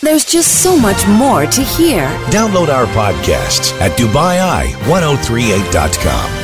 There's just so much more to hear. Download our podcasts at DubaiI1038.com.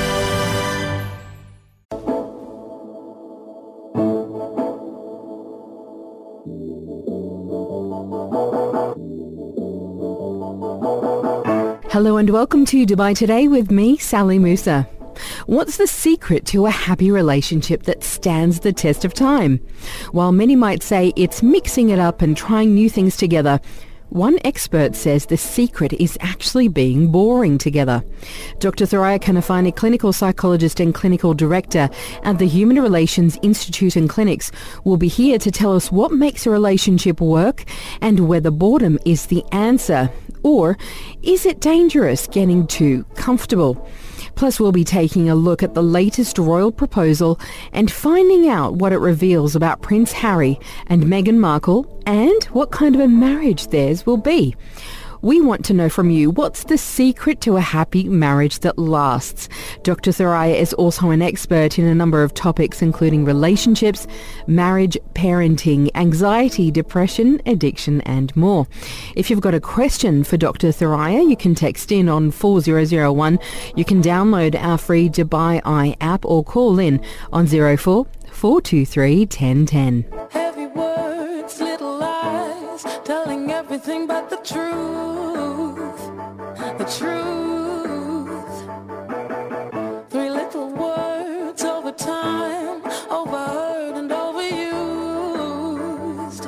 Hello and welcome to Dubai Today with me, Sally Musa. What's the secret to a happy relationship that stands the test of time? While many might say it's mixing it up and trying new things together, one expert says the secret is actually being boring together. Dr. Thoraya Kanafani, clinical psychologist and clinical director at the Human Relations Institute and Clinics, will be here to tell us what makes a relationship work and whether boredom is the answer. Or is it dangerous getting too comfortable? Plus, we'll be taking a look at the latest royal proposal and finding out what it reveals about Prince Harry and Meghan Markle and what kind of a marriage theirs will be. We want to know from you, what's the secret to a happy marriage that lasts? Dr. Thoraya is also an expert in a number of topics, including relationships, marriage, parenting, anxiety, depression, addiction, and more. If you've got a question for Dr. Thoraya, you can text in on 4001. You can download our free Dubai Eye app or call in on 04 423 1010. Heavy words, little lies, telling everything but the truth. The truth. Three little words over time, overheard and overused.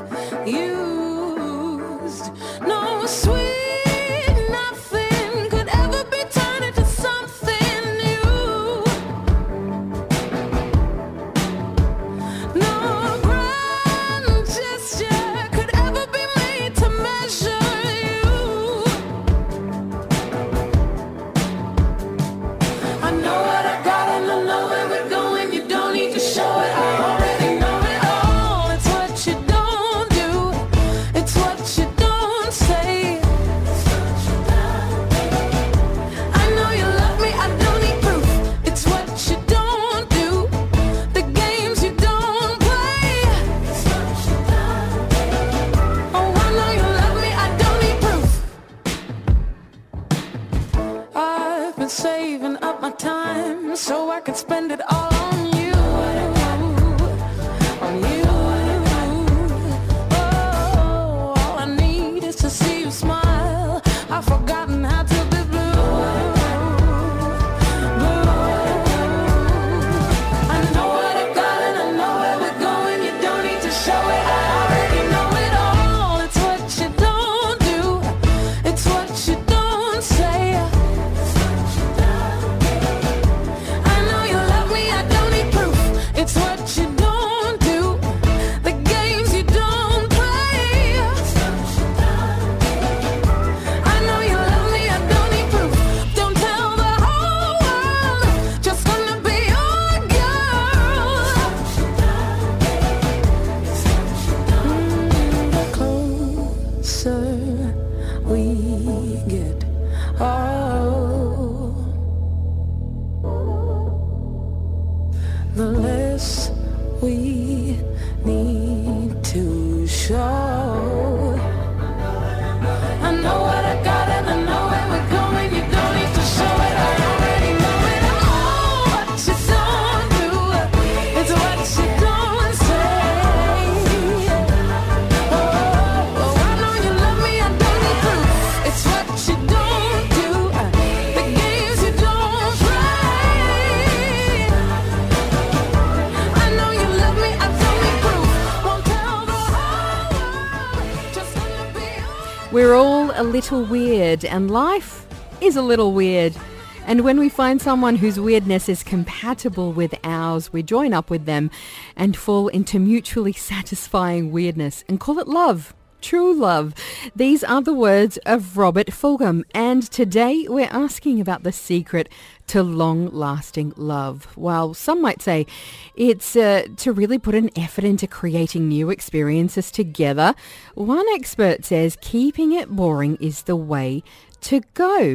Used. No sweet nothing could ever be turned into something new. No grand gesture could ever be made to measure you. I know what I got and I know where we're going. You don't need to show it, I already know it all. It's what you don't do, it's what you don't say. I know you love me, I don't need proof. It's what you don't do, the games you don't play. Oh, I know you love me, I don't need proof. I've been saving up my time so I can spend it all on you. On you. Oh, all I need is to see you smile. I've forgotten how to be blue. I know what I got and I know where we're going. You don't need to show it, I already know it all. It's what you don't do, it's what you don't say. I know you love me, I don't need proof. It's what you don't do, the games you don't play. I know you love me, I don't need proof. Don't tell the whole world, just gonna be your girl. The closer we get, oh, the less we need to show. I know what I got and I know where we're going. You don't need to show it, I already know it all. What you don't do, it's what you don't say. Oh, I know you love me, I don't need proof. It's what you don't do, the games you don't play. I know you love me, I don't need proof. Won't tell the whole world, just gonna be your. We're all a little weird, and life is a little weird. And when we find someone whose weirdness is compatible with ours, we join up with them and fall into mutually satisfying weirdness and call it love. True love. These are the words of Robert Fulghum, and today we're asking about the secret to long-lasting love. While some might say it's to really put an effort into creating new experiences together, one expert says keeping it boring is the way to go.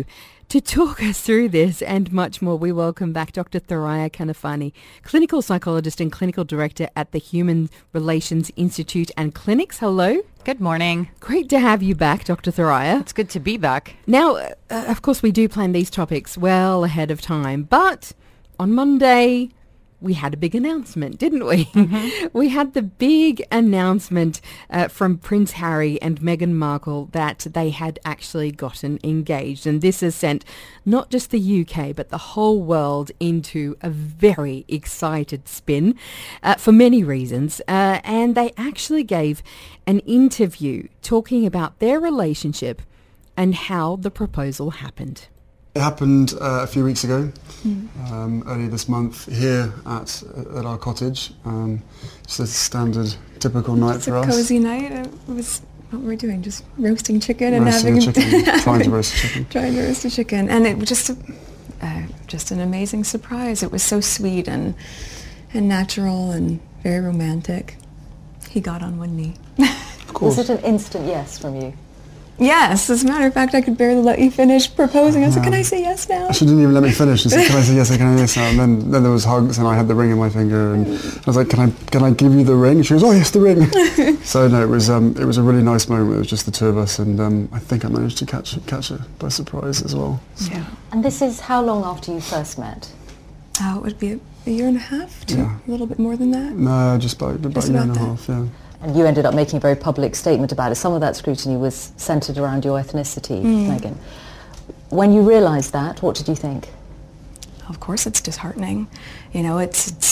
To talk us through this and much more, we welcome back Dr. Thoraiya Kanafani, clinical psychologist and clinical director at the Human Relations Institute and Clinics. Hello. Good morning. Great to have you back, Dr. Thoraiya. It's good to be back. Now, of course, we do plan these topics well ahead of time, but on Monday, we had a big announcement, didn't we? Mm-hmm. We had the big announcement from Prince Harry and Meghan Markle that they had actually gotten engaged. And this has sent not just the UK, but the whole world into a very excited spin for many reasons. And they actually gave an interview talking about their relationship and how the proposal happened. It happened a few weeks ago, earlier this month, here at our cottage. Just a standard, typical night for us. It's a cozy night. It was, what were we doing? Just roasting chicken and roasting trying to roast a chicken. Trying to roast a chicken. And it was just an amazing surprise. It was so sweet and natural and very romantic. He got on one knee. Of course. Was it an instant yes from you? Yes, as a matter of fact, I could barely let you finish proposing. I was like, can I say yes now? She didn't even let me finish. She said, can I say yes, can I say yes now? And then there was hugs and I had the ring in my finger and I was like, can I give you the ring? And she goes, oh yes, the ring. So no, it was a really nice moment. It was just the two of us and I think I managed to catch her by surprise as well. So. Yeah. And this is how long after you first met? It would be a year and a half, a little bit more than that. No, just about a year and a half, yeah. And you ended up making a very public statement about it. Some of that scrutiny was centred around your ethnicity, Meghan. When you realised that, what did you think? Of course, it's disheartening. You know, it's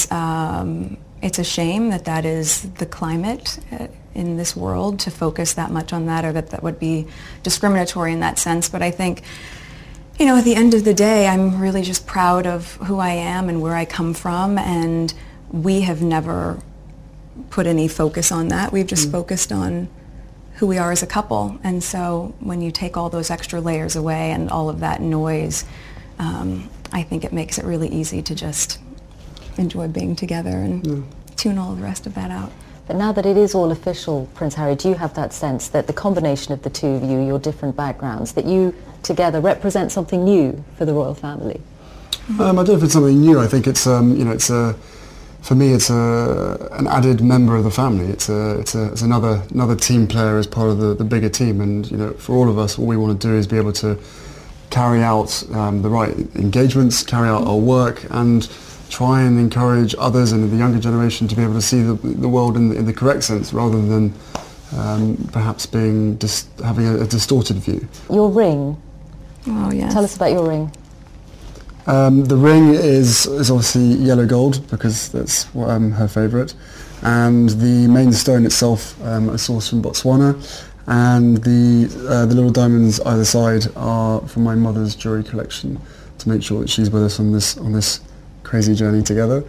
a shame that is the climate in this world, to focus that much on that, or that would be discriminatory in that sense. But I think, you know, at the end of the day, I'm really just proud of who I am and where I come from, and we have never put any focus on that. We've just focused on who we are as a couple. And so when you take all those extra layers away and all of that noise, I think it makes it really easy to just enjoy being together and tune all the rest of that out. But now that it is all official, Prince Harry, do you have that sense that the combination of the two of you, your different backgrounds, that you together represent something new for the royal family? I don't know if it's something new. I think it's, for me, it's an added member of the family. It's another team player as part of the bigger team. And you know, for all of us, all we want to do is be able to carry out the right engagements, carry out our work, and try and encourage others and the younger generation to be able to see the world in the correct sense, rather than perhaps having a distorted view. Your ring. Oh yes. Tell us about your ring. The ring is obviously yellow gold, because that's her favourite, and the main stone itself I sourced from Botswana, and the little diamonds either side are from my mother's jewellery collection, to make sure that she's with us on this crazy journey together.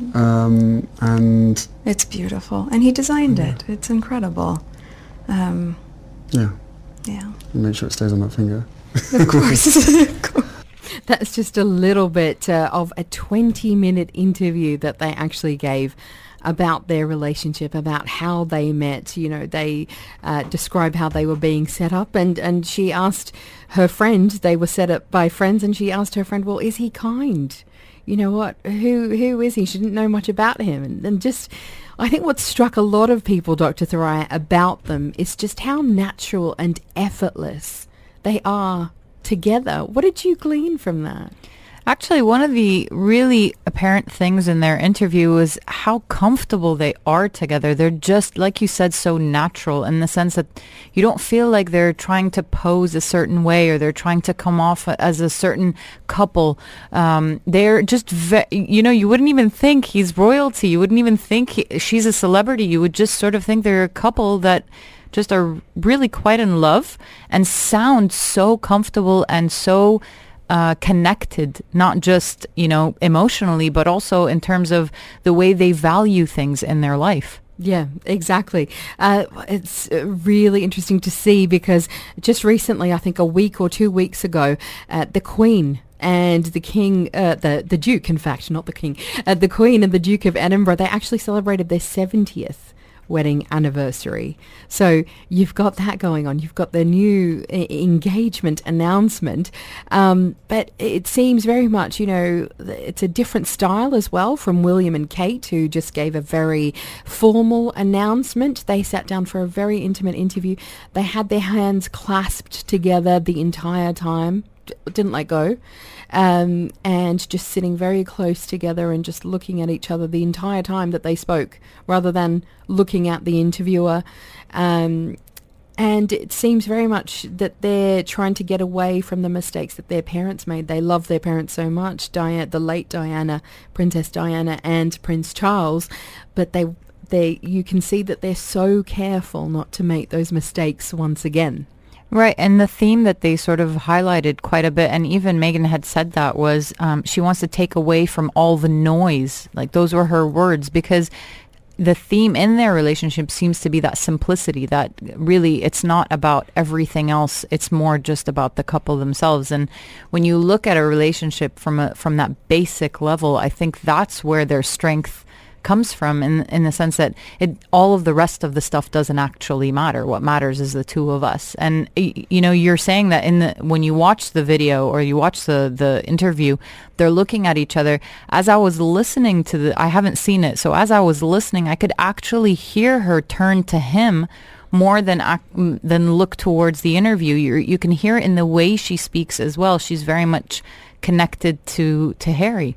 And it's beautiful, and he designed it. It's incredible. Yeah. And make sure it stays on that finger. Of course. That's just a little bit of a 20-minute interview that they actually gave about their relationship, about how they met. You know, they described how they were being set up, and she asked her friend, they were set up by friends, and she asked her friend, well, is he kind? You know what, who is he? She didn't know much about him. And just, I think what struck a lot of people, Dr. Thoraiya, about them is just how natural and effortless they are together. What did you glean from that? Actually, one of the really apparent things in their interview was how comfortable they are together. They're just, like you said, so natural, in the sense that you don't feel like they're trying to pose a certain way, or they're trying to come off as a certain couple. They're just, you wouldn't even think he's royalty. You wouldn't even think she's a celebrity. You would just sort of think they're a couple that just are really quite in love and sound so comfortable and so connected, not just, emotionally, but also in terms of the way they value things in their life. Yeah, exactly. It's really interesting to see, because just recently, I think a week or 2 weeks ago, the Queen and the King, the Duke, in fact, not the King, the Queen and the Duke of Edinburgh, they actually celebrated their 70th wedding anniversary. So you've got that going on. You've got the new engagement announcement. But it seems very much, it's a different style as well from William and Kate, who just gave a very formal announcement. They sat down for a very intimate interview. They had their hands clasped together the entire time. Didn't let go, and just sitting very close together and just looking at each other the entire time that they spoke, rather than looking at the interviewer. And it seems very much that they're trying to get away from the mistakes that their parents made. They love their parents so much, the late Diana, Princess Diana and Prince Charles, but you can see that they're so careful not to make those mistakes once again. Right, and the theme that they sort of highlighted quite a bit, and even Meghan had said that, was she wants to take away from all the noise. Like, those were her words, because the theme in their relationship seems to be that simplicity, that really it's not about everything else. It's more just about the couple themselves. And when you look at a relationship from that basic level, I think that's where their strength comes from, in the sense that all of the rest of the stuff doesn't actually matter. What matters is the two of us. And you're saying that when you watch the video or you watch the interview, they're looking at each other. As I was listening to I haven't seen it, so as I was listening, I could actually hear her turn to him more than look towards the interview. You can hear it in the way she speaks as well. She's very much connected to Harry.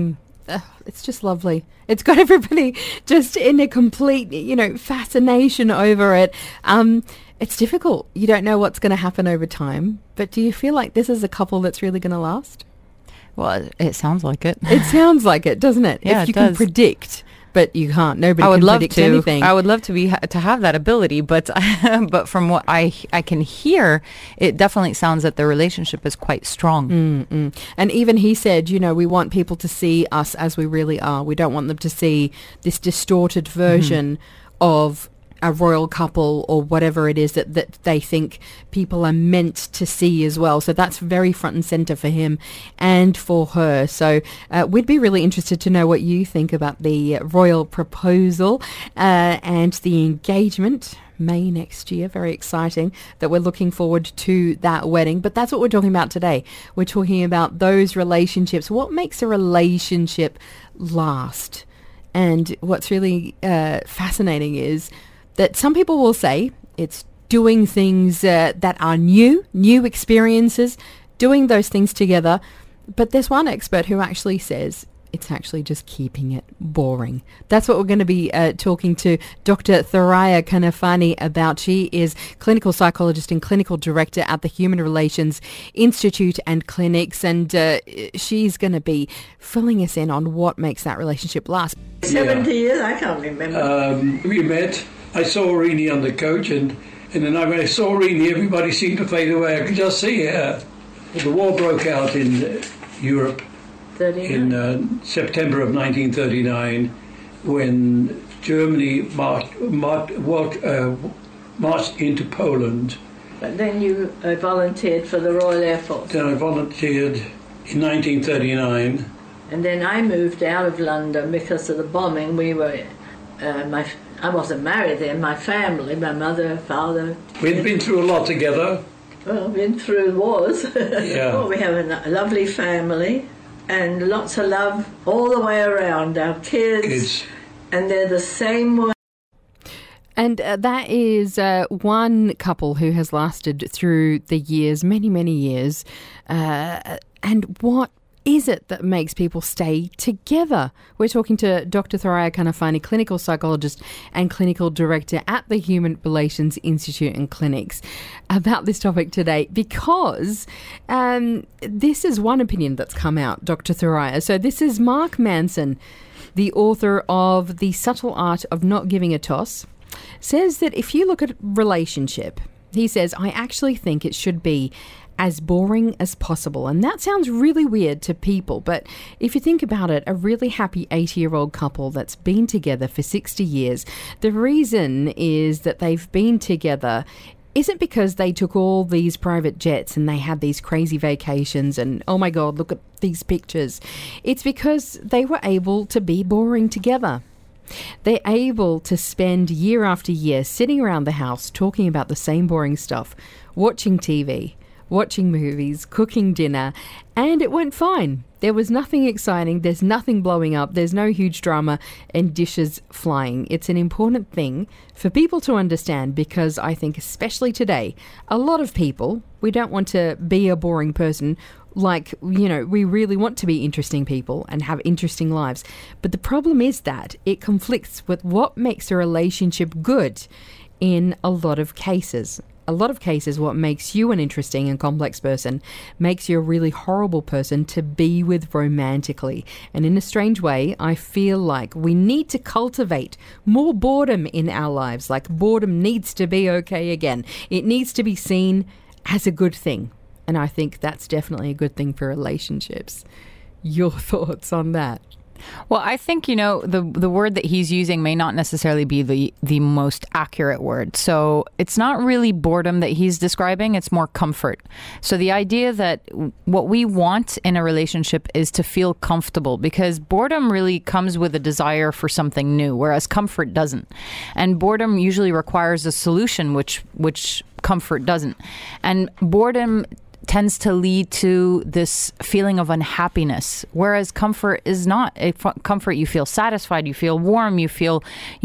It's just lovely. It's got everybody just in a complete, fascination over it. It's difficult. You don't know what's going to happen over time. But do you feel like this is a couple that's really going to last? Well, it sounds like it. It sounds like it, doesn't it? Yeah, if you can predict, but you can't. Nobody can predict anything. I would love to have that ability, but but from what I can hear, it definitely sounds that the relationship is quite strong. And even he said, we want people to see us as we really are. We don't want them to see this distorted version of a royal couple or whatever it is that they think people are meant to see as well. So that's very front and center for him and for her. So we'd be really interested to know what you think about the royal proposal and the engagement. May next year. Very exciting that we're looking forward to that wedding. But that's what we're talking about today. We're talking about those relationships. What makes a relationship last? And what's really fascinating is that some people will say it's doing things that are new experiences, doing those things together. But there's one expert who actually says it's actually just keeping it boring. That's what we're going to be talking to Dr. Thoraiya Kanafani about. She is clinical psychologist and clinical director at the Human Relations Institute and Clinics, and she's going to be filling us in on what makes that relationship last. 70 years, I can't remember. We met. I saw Rini on the coach, and the night when I saw Rini, everybody seemed to fade away. I could just see her. The war broke out in Europe 39. in September of 1939, when Germany marched into Poland. But then you volunteered for the Royal Air Force. Then I volunteered in 1939. And then I moved out of London because of the bombing. We were, I wasn't married then. My family, my mother, father. We'd been through a lot together. Well, been through wars. Yeah. Well, we have a lovely family and lots of love all the way around. Our kids. And they're the same way. And that is one couple who has lasted through the years, many, many years. And what is it that makes people stay together? We're talking to Dr. Thoraiya Kanafani, clinical psychologist and clinical director at the Human Relations Institute and Clinics, about this topic today, because this is one opinion that's come out, Dr. Thoraiya. So this is Mark Manson, the author of The Subtle Art of Not Giving a Toss, says that if you look at relationship, he says, I actually think it should be as boring as possible. And that sounds really weird to people, but if you think about it, a really happy 80-year-old couple that's been together for 60 years, the reason is that they've been together isn't because they took all these private jets and they had these crazy vacations and, oh my God, look at these pictures. It's because they were able to be boring together. They're able to spend year after year sitting around the house talking about the same boring stuff, watching TV, watching movies, cooking dinner, and it went fine. There was nothing exciting, there's nothing blowing up, there's no huge drama and dishes flying. It's an important thing for people to understand, because I think especially today, a lot of people, we don't want to be a boring person. Like, you know, we really want to be interesting people and have interesting lives. But the problem is that it conflicts with what makes a relationship good in a lot of cases. A lot of cases, what makes you an interesting and complex person makes you a really horrible person to be with romantically. And in a strange way, I feel like we need to cultivate more boredom in our lives. Like, boredom needs to be okay again. It needs to be seen as a good thing. And I think that's definitely a good thing for relationships. Your thoughts on that? Well, I think, you know, the word that he's using may not necessarily be the most accurate word. So it's not really boredom that he's describing. It's more comfort. So the idea that what we want in a relationship is to feel comfortable, because boredom really comes with a desire for something new, whereas comfort doesn't. And boredom usually requires a solution, which comfort doesn't. And boredom tends to lead to this feeling of unhappiness, whereas comfort is not. Comfort, you feel satisfied, you feel warm, you feel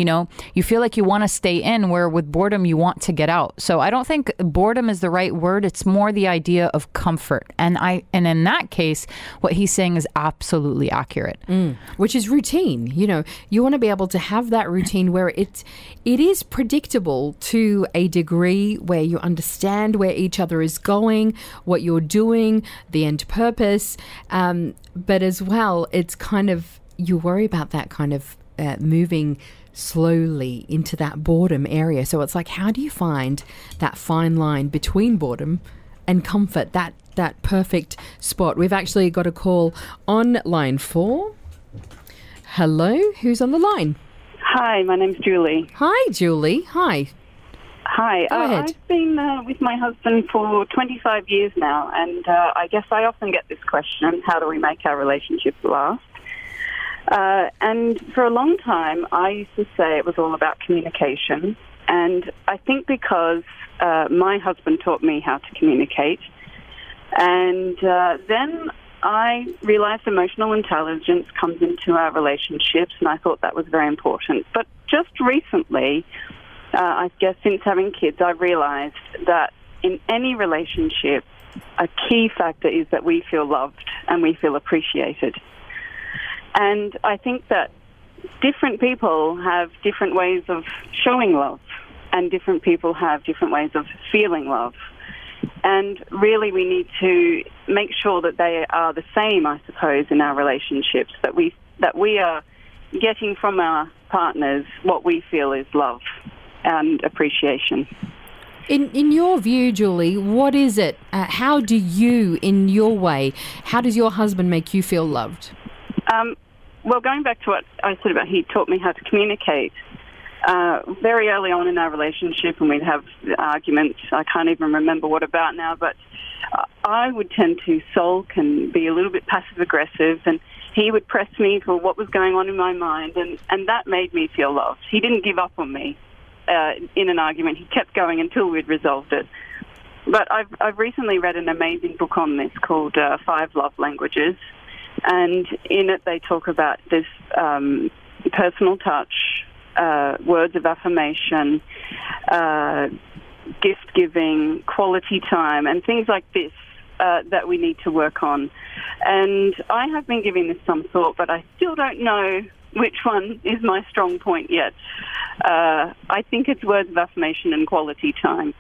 like you want to stay in, where with boredom you want to get out. So I don't think boredom is the right word. It's more the idea of comfort. And in that case, what he's saying is absolutely accurate. Which is routine. You know, you want to be able to have that routine where it is predictable to a degree, where you understand where each other is going, what you're doing, the end purpose, but as well, it's kind of, you worry about that kind of moving slowly into that boredom area. So it's like, how do you find that fine line between boredom and comfort, that perfect spot? We've actually got a call on line 4. Hello, who's on the line? Hi, my name's Julie. Hi, Julie. Hi. Hi. Go ahead. I've been with my husband for 25 years now, and I guess I often get this question, how do we make our relationship last? And for a long time, I used to say it was all about communication. And I think because my husband taught me how to communicate, and then I realized emotional intelligence comes into our relationships, and I thought that was very important. But just recently, I guess since having kids, I've realized that in any relationship, a key factor is that we feel loved and we feel appreciated. And I think that different people have different ways of showing love, and different people have different ways of feeling love. And really we need to make sure that they are the same, I suppose, in our relationships, that we are getting from our partners what we feel is love and appreciation. In your view, Julie, what is it? How do you, in your way, how does your husband make you feel loved? Well, going back to what I said about he taught me how to communicate, very early on in our relationship, and we'd have arguments, I can't even remember what about now, but I would tend to sulk and be a little bit passive-aggressive, and he would press me for what was going on in my mind, and that made me feel loved. He didn't give up on me in an argument. He kept going until we'd resolved it. But I've recently read an amazing book on this called 5 Love Languages, and in it they talk about this personal touch, words of affirmation, gift-giving, quality time, and things like this that we need to work on. And I have been giving this some thought, but I still don't know which one is my strong point yet. I think it's words of affirmation and quality time.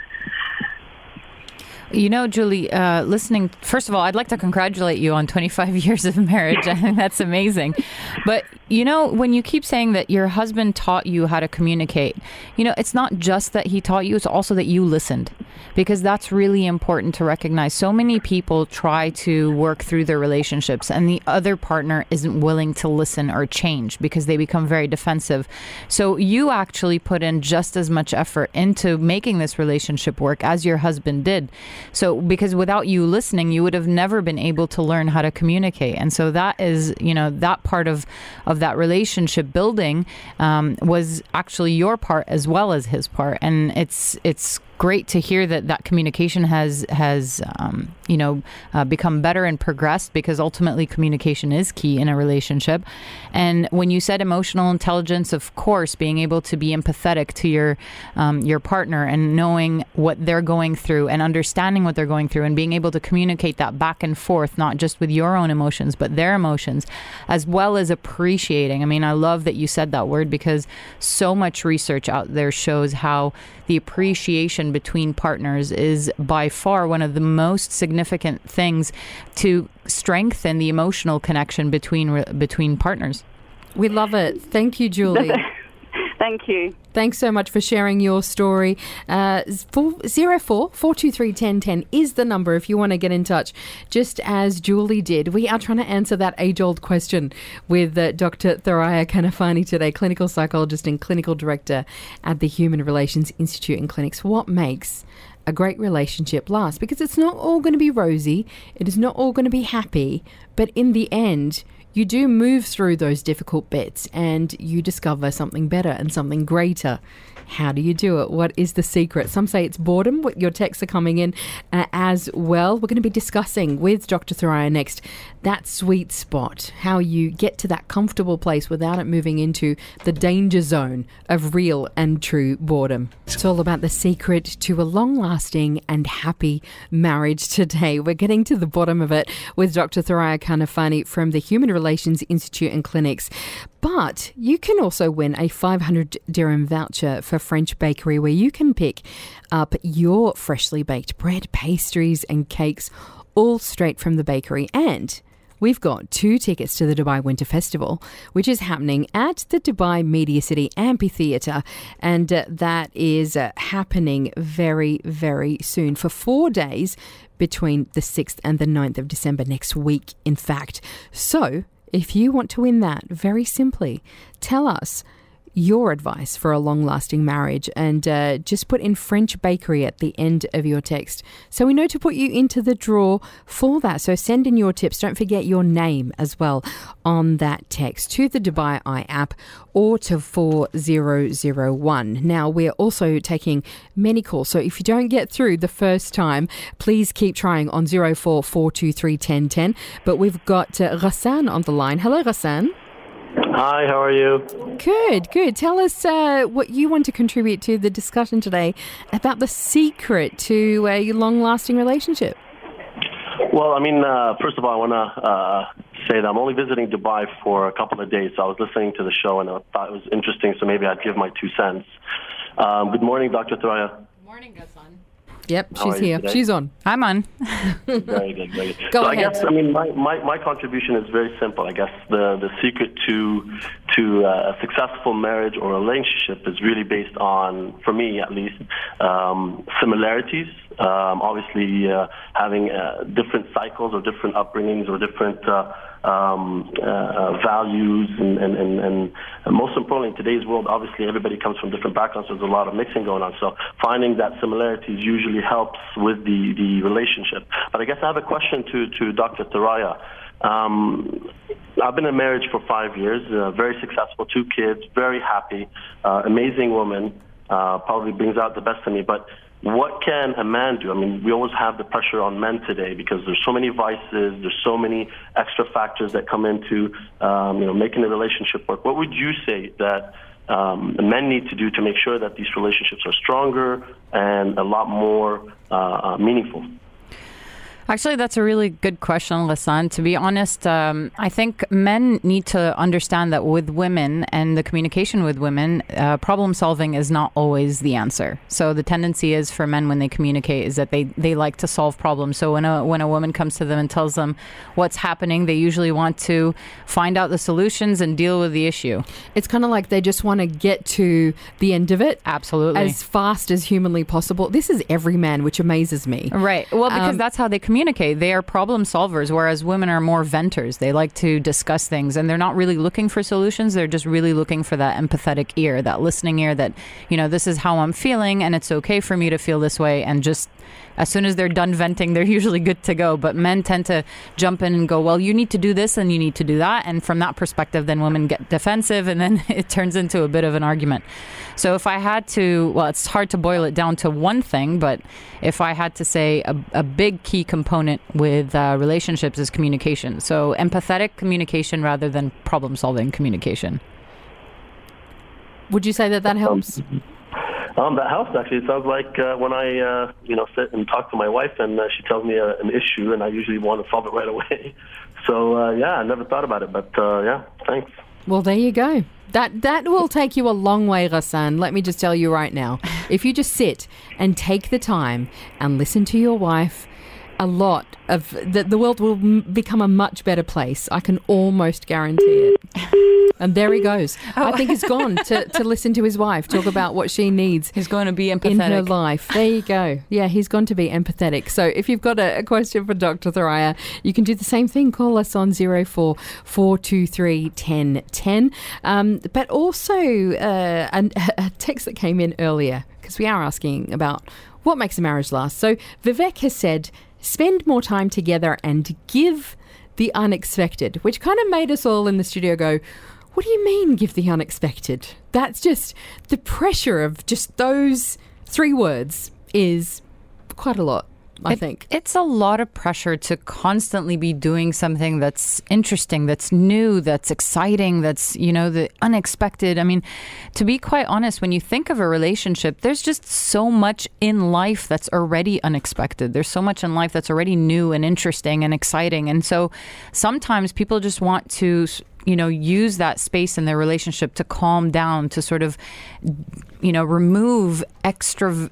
You know, Julie, listening, first of all, I'd like to congratulate you on 25 years of marriage. I think that's amazing. But, you know, when you keep saying that your husband taught you how to communicate, you know, it's not just that he taught you, it's also that you listened. because that's really important to recognize. So many people try to work through their relationships and the other partner isn't willing to listen or change because they become very defensive. So you actually put in just as much effort into making this relationship work as your husband did. So because without you listening, you would have never been able to learn how to communicate. And so that is, that part of that relationship building was actually your part as well as his part. And it's great to hear that communication has become better and progressed, because ultimately communication is key in a relationship. And when you said emotional intelligence, of course, being able to be empathetic to your partner and knowing what they're going through and understanding what they're going through and being able to communicate that back and forth, not just with your own emotions, but their emotions, as well as appreciating. I mean, I love that you said that word, because so much research out there shows how the appreciation between partners is by far one of the most significant things to strengthen the emotional connection between partners. We love it. Thank you, Julie. Thank you. Thanks so much for sharing your story. 04-423-1010 is the number if you want to get in touch, just as Julie did. We are trying to answer that age-old question with Dr. Thoraiya Kanafani today, clinical psychologist and clinical director at the Human Relations Institute and Clinics. What makes a great relationship last? Because it's not all going to be rosy. It is not all going to be happy. But in the end, you do move through those difficult bits and you discover something better and something greater. How do you do it? What is the secret? Some say it's boredom. Your texts are coming in as well. We're going to be discussing with Dr. Thoraiya next that sweet spot, how you get to that comfortable place without it moving into the danger zone of real and true boredom. It's all about the secret to a long-lasting and happy marriage today. We're getting to the bottom of it with Dr. Thoraiya Kanafani from the Human Relations Institute and Clinics. But you can also win a 500 dirham voucher for French Bakery, where you can pick up your freshly baked bread, pastries and cakes, all straight from the bakery. And we've got 2 tickets to the Dubai Winter Festival, which is happening at the Dubai Media City Amphitheatre. And that is happening very, very soon for 4 days between the 6th and the 9th of December next week, in fact. So if you want to win that, very simply, tell us your advice for a long-lasting marriage and just put in French Bakery at the end of your text so we know to put you into the draw for that. So send in your tips. Don't forget your name as well on that text to the Dubai Eye app or to 4001. Now, we're also taking many calls, so if you don't get through the first time, please keep trying on 04-423-1010. But we've got Ghassan on the line. Hello, Ghassan. Hi, how are you? Good. Tell us what you want to contribute to the discussion today about the secret to a long-lasting relationship. Well, I mean, first of all, I want to say that I'm only visiting Dubai for a couple of days, so I was listening to the show and I thought it was interesting, so maybe I'd give my 2 cents. Good morning, Dr. Thoraiya. Good morning, Ghassan. Yep, she's here. Today? She's on. I'm on. Very good. Go ahead. I guess, my contribution is very simple. I guess the secret to a successful marriage or relationship is really based on, for me at least, similarities. Obviously, having different cycles or different upbringings or different values, and most importantly, in today's world, obviously everybody comes from different backgrounds, so there's a lot of mixing going on. So finding that similarities usually helps with the relationship. But I guess I have a question to Dr. Thoraiya. I've been in marriage for 5 years, very successful, 2 kids, very happy, amazing woman, probably brings out the best in me. But what can a man do? I mean, we always have the pressure on men today because there's so many vices, there's so many extra factors that come into making a relationship work. What would you say that men need to do to make sure that these relationships are stronger and a lot more meaningful? Actually, that's a really good question, Lassane. To be honest, I think men need to understand that with women and the communication with women, problem solving is not always the answer. So the tendency is for men when they communicate is that they like to solve problems. So when a woman comes to them and tells them what's happening, they usually want to find out the solutions and deal with the issue. It's kind of like they just want to get to the end of it. Absolutely. As fast as humanly possible. This is every man, which amazes me. Right. Well, because that's how they communicate. They are problem solvers, whereas women are more venters. They like to discuss things, and they're not really looking for solutions. They're just really looking for that empathetic ear, that listening ear that, this is how I'm feeling, and it's okay for me to feel this way. And just as soon as they're done venting, they're usually good to go. But men tend to jump in and go, well, you need to do this and you need to do that. And from that perspective, then women get defensive, and then it turns into a bit of an argument. So if I had to, well, it's hard to boil it down to one thing, but if I had to say a big key component with relationships is communication. So empathetic communication rather than problem-solving communication. Would you say that helps? That helps, actually. It sounds like when I, sit and talk to my wife and she tells me an issue, and I usually want to solve it right away. So, I never thought about it, but thanks. Well, there you go. That will take you a long way, Ghassan. Let me just tell you right now. If you just sit and take the time and listen to your wife, a lot of the world will become a much better place. I can almost guarantee it. And there he goes. I think he's gone to listen to his wife talk about what she needs. He's going to be empathetic in her life. There you go. Yeah, he's gone to be empathetic. So if you've got a question for Dr. Thoraiya, you can do the same thing. Call us on 04 423 1010. But also a text that came in earlier, because we are asking about what makes a marriage last. So Vivek has said, spend more time together and give the unexpected, which kind of made us all in the studio go, what do you mean give the unexpected? That's just the pressure of just those 3 words is quite a lot. I think it's a lot of pressure to constantly be doing something that's interesting, that's new, that's exciting, that's, the unexpected. I mean, to be quite honest, when you think of a relationship, there's just so much in life that's already unexpected. There's so much in life that's already new and interesting and exciting. And so sometimes people just want to, use that space in their relationship to calm down, to sort of, remove extra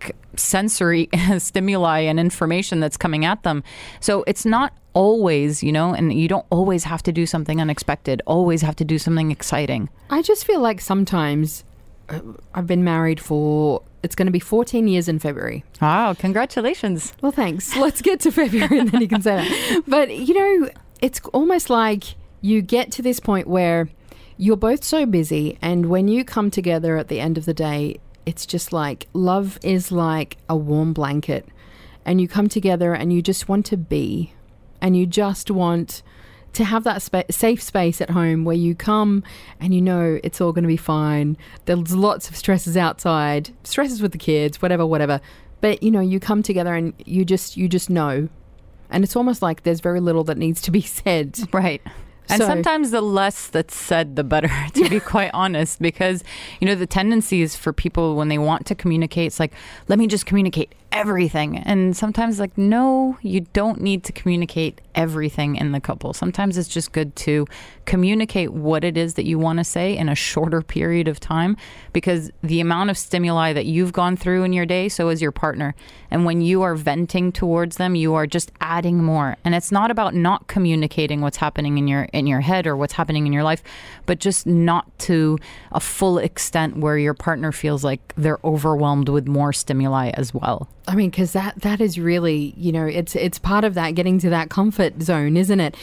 sensory stimuli and information that's coming at them. So it's not always, and you don't always have to do something unexpected, always have to do something exciting. I just feel like sometimes I've been married it's going to be 14 years in February. Wow, congratulations. Well, thanks. Let's get to February and then you can say that. But, it's almost like you get to this point where you're both so busy, and when you come together at the end of the day, it's just like love is like a warm blanket, and you come together and you just want to be, and you just want to have that safe space at home where you come and it's all going to be fine. There's lots of stresses outside, stresses with the kids, whatever. But, you come together and you just know. And it's almost like there's very little that needs to be said. Right. And sometimes the less that's said, the better, to be quite honest, because, the tendency is for people when they want to communicate, it's like, let me just communicate everything. And sometimes no, you don't need to communicate everything in the couple. Sometimes it's just good to communicate what it is that you want to say in a shorter period of time, because the amount of stimuli that you've gone through in your day, so is your partner. And when you are venting towards them, you are just adding more. And it's not about not communicating what's happening in your head or what's happening in your life, but just not to a full extent where your partner feels like they're overwhelmed with more stimuli as well. I mean, because that is really, it's part of that getting to that comfort zone, isn't it?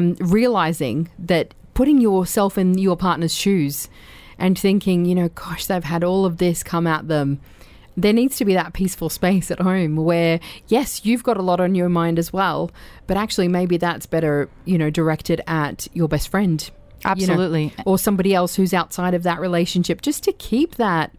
Realizing that putting yourself in your partner's shoes and thinking, gosh, they've had all of this come at them. There needs to be that peaceful space at home where, yes, you've got a lot on your mind as well, but actually maybe that's better, directed at your best friend. Absolutely. Or somebody else who's outside of that relationship, just to keep that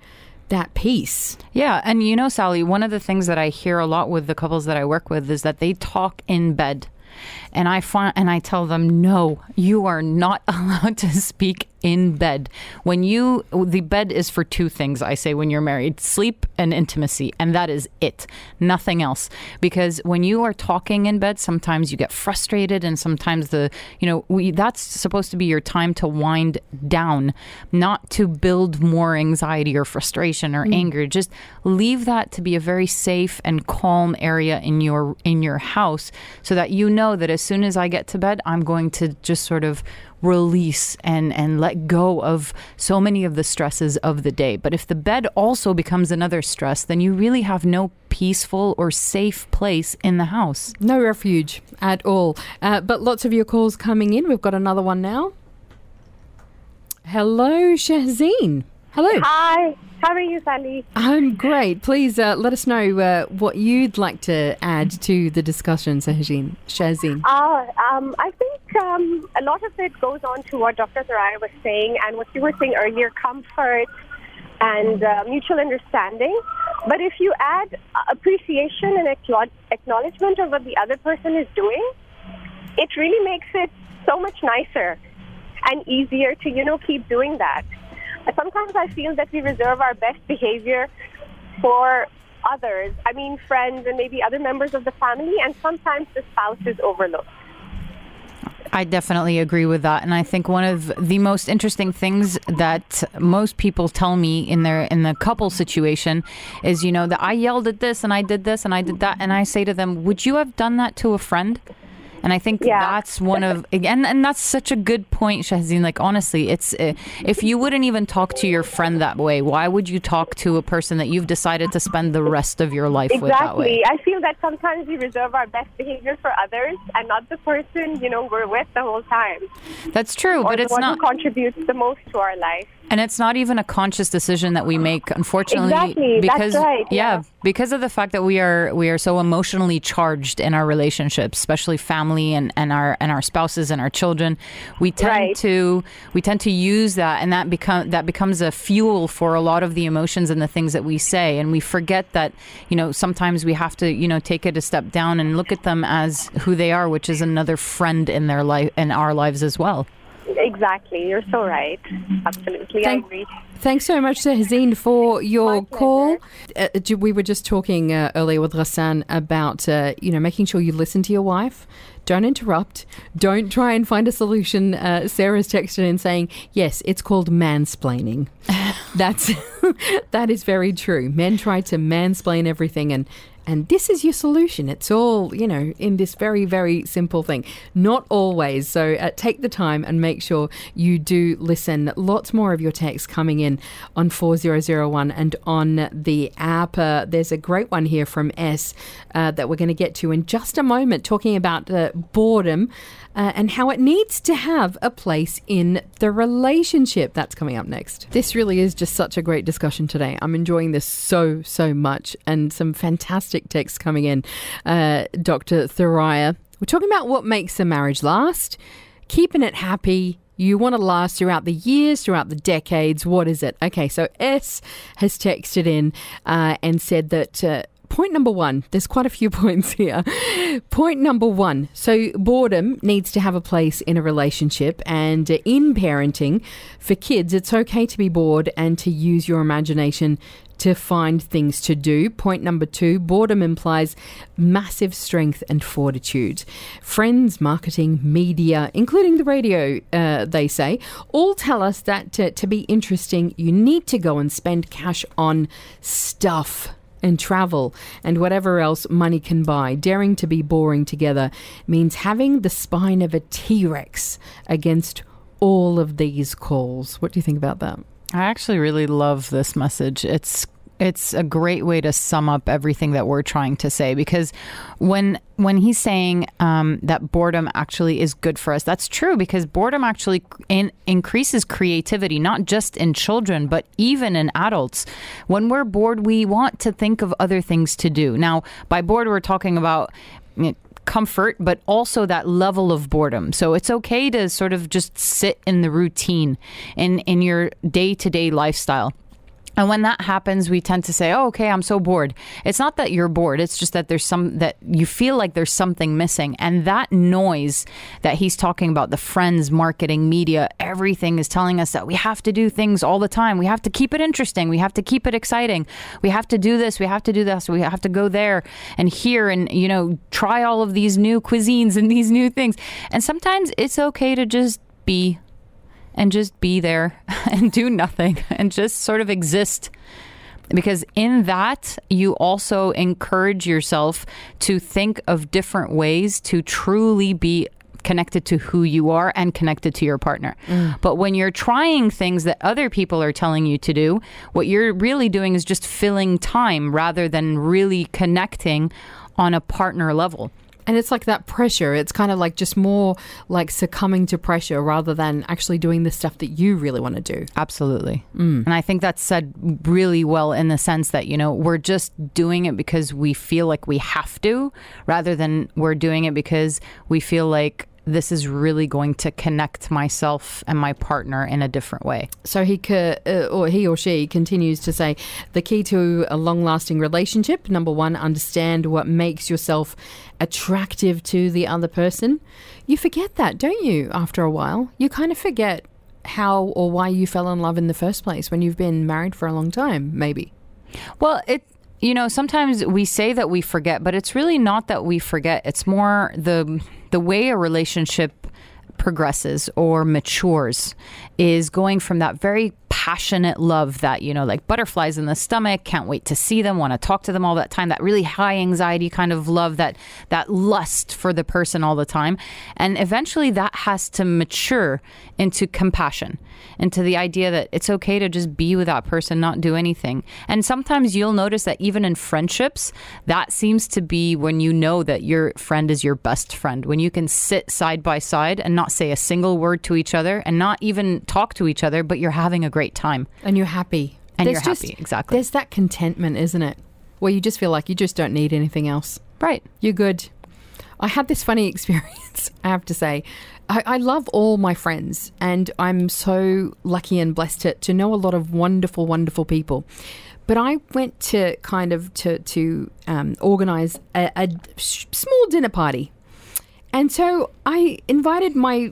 peace. Yeah. And Sally, one of the things that I hear a lot with the couples that I work with is that they talk in bed. And I tell them, no, you are not allowed to speak in bed. The bed is for two things, I say, when you're married: sleep and intimacy. And that is it. Nothing else. Because when you are talking in bed, sometimes you get frustrated, and sometimes that's supposed to be your time to wind down, not to build more anxiety or frustration or anger. Just leave that to be a very safe and calm area in your house, so that you know that as soon as I get to bed, I'm going to just sort of release and let go of so many of the stresses of the day. But if the bed also becomes another stress, then you really have no peaceful or safe place in the house. No refuge at all. But lots of your calls coming in. We've got another one now. Hello, Shahzeen. Hello. Hi. How are you, Sally? I'm great. Please let us know what you'd like to add to the discussion, Shahzeen. I think a lot of it goes on to what Dr. Thoraiya was saying and what you were saying earlier, comfort and mutual understanding. But if you add appreciation and acknowledgement of what the other person is doing, it really makes it so much nicer and easier to, keep doing that. Sometimes I feel that we reserve our best behavior for others. I mean, friends and maybe other members of the family, and sometimes the spouse is overlooked. I definitely agree with that. And I think one of the most interesting things that most people tell me in the couple situation is, that I yelled at this and I did this and I did that. And I say to them, would you have done that to a friend? And I think that's one of, and that's such a good point, Shahzeen. Like, honestly, it's if you wouldn't even talk to your friend that way, why would you talk to a person that you've decided to spend the rest of your life with that way? Exactly. I feel that sometimes we reserve our best behavior for others and not the person, we're with the whole time. That's true, but it's not who contributes the most to our life. And it's not even a conscious decision that we make, unfortunately. Exactly. Because, that's right. Yeah, because of the fact that we are so emotionally charged in our relationships, especially family and our spouses and our children. We tend to use that, and that becomes a fuel for a lot of the emotions and the things that we say, and we forget that sometimes we have to take it a step down and look at them as who they are, which is another friend in their life, in our lives as well. Exactly. You're so right. Absolutely. I agree. Thanks so much, Shahzeen, for your call. We were just talking earlier with Ghassan about, making sure you listen to your wife. Don't interrupt. Don't try and find a solution. Sarah's texted in saying, yes, it's called mansplaining. That is very true. Men try to mansplain everything, and this is your solution. It's all, in this very, very simple thing. Not always. So take the time and make sure you do listen. Lots more of your texts coming in on 4001 and on the app. There's a great one here from S that we're going to get to in just a moment, talking about boredom and how it needs to have a place in the relationship. That's coming up next. This really is just such a great discussion today. I'm enjoying this so, so much, and some fantastic texts coming in. Dr. Thoraiya, we're talking about what makes a marriage last, keeping it happy. You want to last throughout the years, throughout the decades. What is it? Okay, so S has texted in and said that point number one, there's quite a few points here. Point number one, so boredom needs to have a place in a relationship, and in parenting for kids, it's okay to be bored and to use your imagination to find things to do. Point number two, boredom implies massive strength and fortitude. Friends, marketing, media, including the radio, they say, all tell us that to be interesting, you need to go and spend cash on stuff and travel and whatever else money can buy. Daring to be boring together means having the spine of a T-Rex against all of these calls. What do you think about that? I actually really love this message. It's a great way to sum up everything that we're trying to say, because when he's saying that boredom actually is good for us, that's true, because boredom actually increases creativity, not just in children, but even in adults. When we're bored, we want to think of other things to do. Now, by bored, we're talking about comfort, but also that level of boredom. So it's okay to sort of just sit in the routine in your day-to-day lifestyle. And when that happens, we tend to say, oh, okay, I'm so bored. It's not that you're bored. It's just that that you feel like there's something missing. And that noise that he's talking about, the friends, marketing, media, everything is telling us that we have to do things all the time. We have to keep it interesting. We have to keep it exciting. We have to do this. We have to do this. We have to go there and here and, try all of these new cuisines and these new things. And sometimes it's okay to just be. And just be there and do nothing and just sort of exist. Because in that, you also encourage yourself to think of different ways to truly be connected to who you are and connected to your partner. But when you're trying things that other people are telling you to do, what you're really doing is just filling time rather than really connecting on a partner level. And it's like that pressure. It's kind of like just more like succumbing to pressure rather than actually doing the stuff that you really want to do. Absolutely. And I think that's said really well in the sense that, we're just doing it because we feel like we have to, rather than we're doing it because we feel like this is really going to connect myself and my partner in a different way. So he or she continues to say, the key to a long-lasting relationship, number one, understand what makes yourself attractive to the other person. You forget that, don't you, after a while? You kind of forget how or why you fell in love in the first place when you've been married for a long time, maybe. Well, sometimes we say that we forget, but it's really not that we forget. It's more the way a relationship progresses or matures is going from that very passionate love that, like butterflies in the stomach, can't wait to see them, want to talk to them all that time, that really high anxiety kind of love, that lust for the person all the time. And eventually that has to mature into compassion, into the idea that it's okay to just be with that person, not do anything. And sometimes you'll notice that even in friendships, that seems to be when you know that your friend is your best friend, when you can sit side by side and not say a single word to each other and not even talk to each other, but you're having a great time. And you're happy. Exactly. There's that contentment, isn't it? Where you just feel like you just don't need anything else. Right. You're good. I had this funny experience, I have to say. I love all my friends, and I'm so lucky and blessed to know a lot of wonderful, wonderful people. But I went to organise a small dinner party. And so I invited my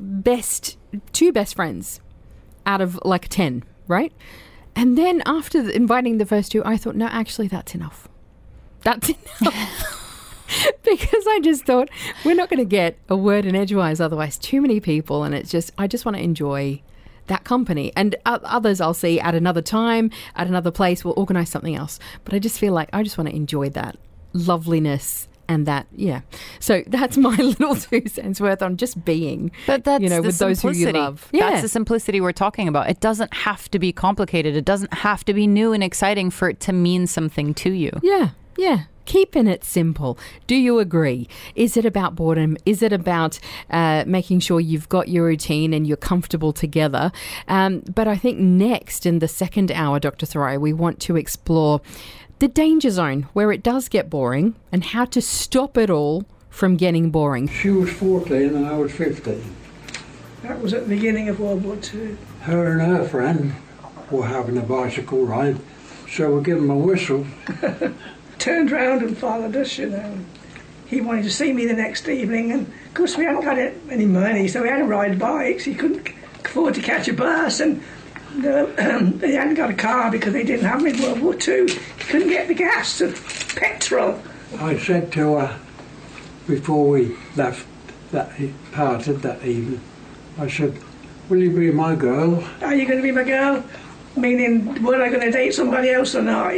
two best friends out of like 10, right? And then after inviting the first two, I thought, no, actually, that's enough. That's enough. Because I just thought, we're not going to get a word in edgewise, otherwise too many people. And I just want to enjoy that company. And others I'll see at another time, at another place, we'll organise something else. But I just feel like I just want to enjoy that loveliness. And that, yeah. So that's my little 2 cents worth on just being, but that's with those who you love. Yeah. That's the simplicity we're talking about. It doesn't have to be complicated. It doesn't have to be new and exciting for it to mean something to you. Yeah, yeah. Keeping it simple. Do you agree? Is it about boredom? Is it about making sure you've got your routine and you're comfortable together? But I think next in the second hour, Dr. Thoraiya, we want to explore the danger zone where it does get boring and how to stop it all from getting boring. She was 14 and I was 15. That was at the beginning of World War II. Her and her friend were having a bicycle ride, so we gave them a whistle. Turned round and followed us, He wanted to see me the next evening, and of course we hadn't got any money, so we had to ride bikes. He couldn't afford to catch a bus, and they hadn't got a car because they didn't have them in World War II. He couldn't get the gas and petrol. I said to her before we left, parted that evening, I said, will you be my girl? Are you going to be my girl? Meaning, were I going to date somebody else or not,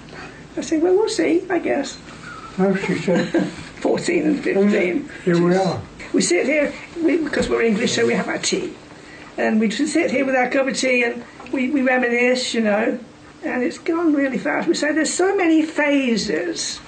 I said, well, we'll see, I guess. Oh, she said. 14 and 15. Here we are. We sit here, because we're English, so we have our tea. And we just sit here with our cup of tea and we reminisce, and it's gone really fast. We say there's so many phases.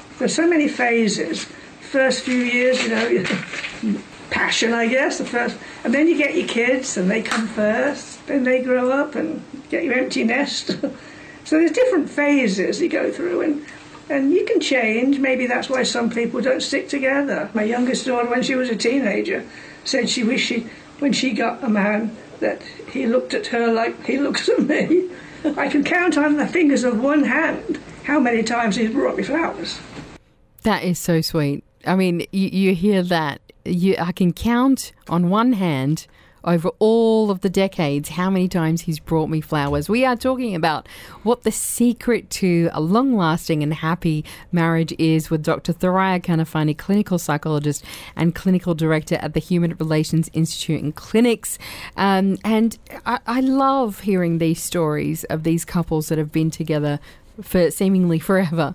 First few years, passion, I guess, the first. And then you get your kids and they come first. Then they grow up and get your empty nest. So there's different phases you go through and you can change. Maybe that's why some people don't stick together. My youngest daughter, when she was a teenager, said she wished when she got a man that he looked at her like he looks at me. I can count on the fingers of one hand how many times he's brought me flowers. That is so sweet. I mean, you hear that. I can count on one hand over all of the decades how many times he's brought me flowers. We are talking about what the secret to a long-lasting and happy marriage is with Dr. Thoraiya Kanafani, clinical psychologist and clinical director at the Human Relations Institute and Clinics. And I love hearing these stories of these couples that have been together for seemingly forever.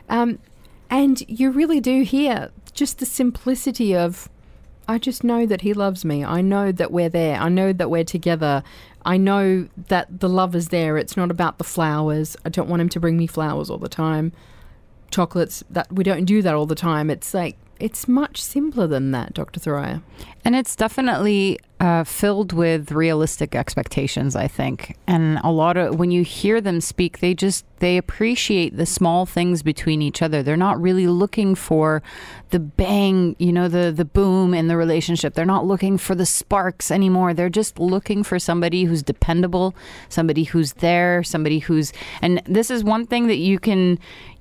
And you really do hear just the simplicity of, I just know that he loves me. I know that we're there. I know that we're together. I know that the love is there. It's not about the flowers. I don't want him to bring me flowers all the time. Chocolates, that we don't do that all the time. It's like, it's much simpler than that, Dr. Thoraiya. And it's definitely filled with realistic expectations, I think. And a lot of, when you hear them speak, they appreciate the small things between each other. They're not really looking for the bang, the boom in the relationship. They're not looking for the sparks anymore. They're just looking for somebody who's dependable, somebody who's there, somebody who's, and this is one thing that you can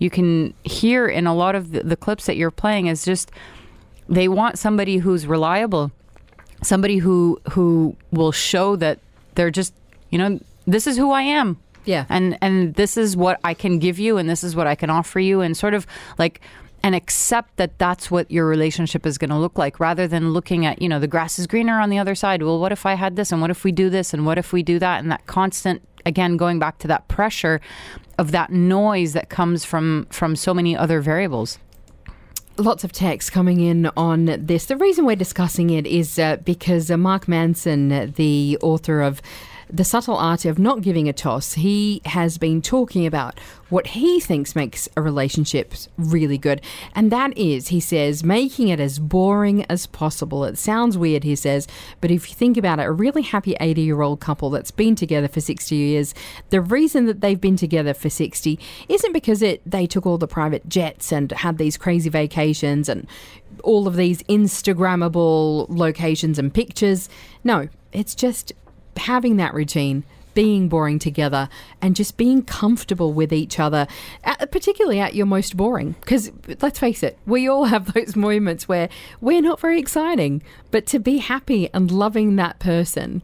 hear in a lot of the clips that you're playing is just, they want somebody who's reliable, somebody who will show that they're just, this is who I am. Yeah. And this is what I can give you, and this is what I can offer you, and sort of like, and accept that that's what your relationship is going to look like, rather than looking at, the grass is greener on the other side. Well, what if I had this, and what if we do this, and what if we do that? And that constant, again, going back to that pressure of that noise that comes from so many other variables. Lots of text coming in on this. The reason we're discussing it is because Mark Manson, the author of The Subtle Art of Not Giving a Toss, he has been talking about what he thinks makes a relationship really good. And that is, he says, making it as boring as possible. It sounds weird, he says, but if you think about it, a really happy 80-year-old couple that's been together for 60 years, the reason that they've been together for 60 isn't because they took all the private jets and had these crazy vacations and all of these Instagrammable locations and pictures. No, it's just having that routine, being boring together, and just being comfortable with each other, particularly at your most boring. Because let's face it, we all have those moments where we're not very exciting, but to be happy and loving that person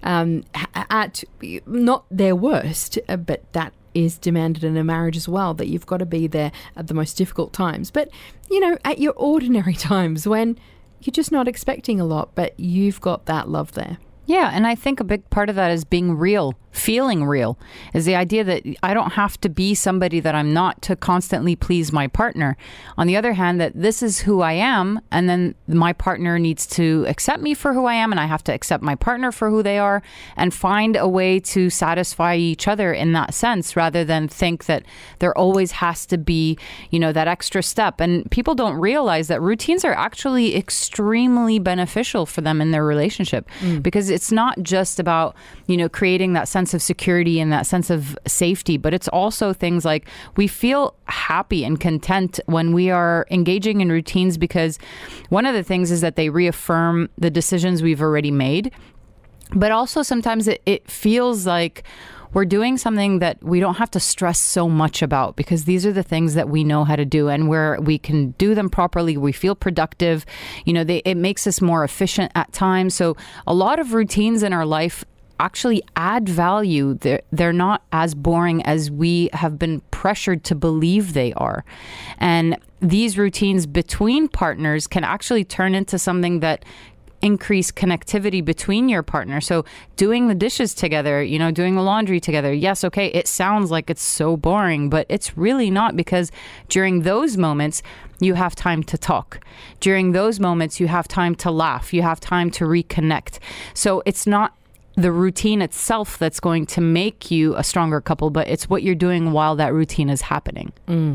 at not their worst, but that is demanded in a marriage as well, that you've got to be there at the most difficult times. But, at your ordinary times when you're just not expecting a lot, but you've got that love there. Yeah, and I think a big part of that is being real, feeling real, is the idea that I don't have to be somebody that I'm not to constantly please my partner. On the other hand, that this is who I am, and then my partner needs to accept me for who I am, and I have to accept my partner for who they are, and find a way to satisfy each other in that sense, rather than think that there always has to be, that extra step. And people don't realize that routines are actually extremely beneficial for them in their relationship, because it's not just about, creating that sense of security and that sense of safety, but it's also things like we feel happy and content when we are engaging in routines, because one of the things is that they reaffirm the decisions we've already made, but also sometimes it feels like we're doing something that we don't have to stress so much about, because these are the things that we know how to do, and where we can do them properly. We feel productive. It makes us more efficient at times. So a lot of routines in our life actually add value. They're not as boring as we have been pressured to believe they are. And these routines between partners can actually turn into something that increase connectivity between your partner. So doing the dishes together, doing the laundry together. Yes, okay, it sounds like it's so boring, but it's really not, because during those moments, you have time to talk. During those moments, you have time to laugh. You have time to reconnect. So it's not the routine itself that's going to make you a stronger couple, but it's what you're doing while that routine is happening.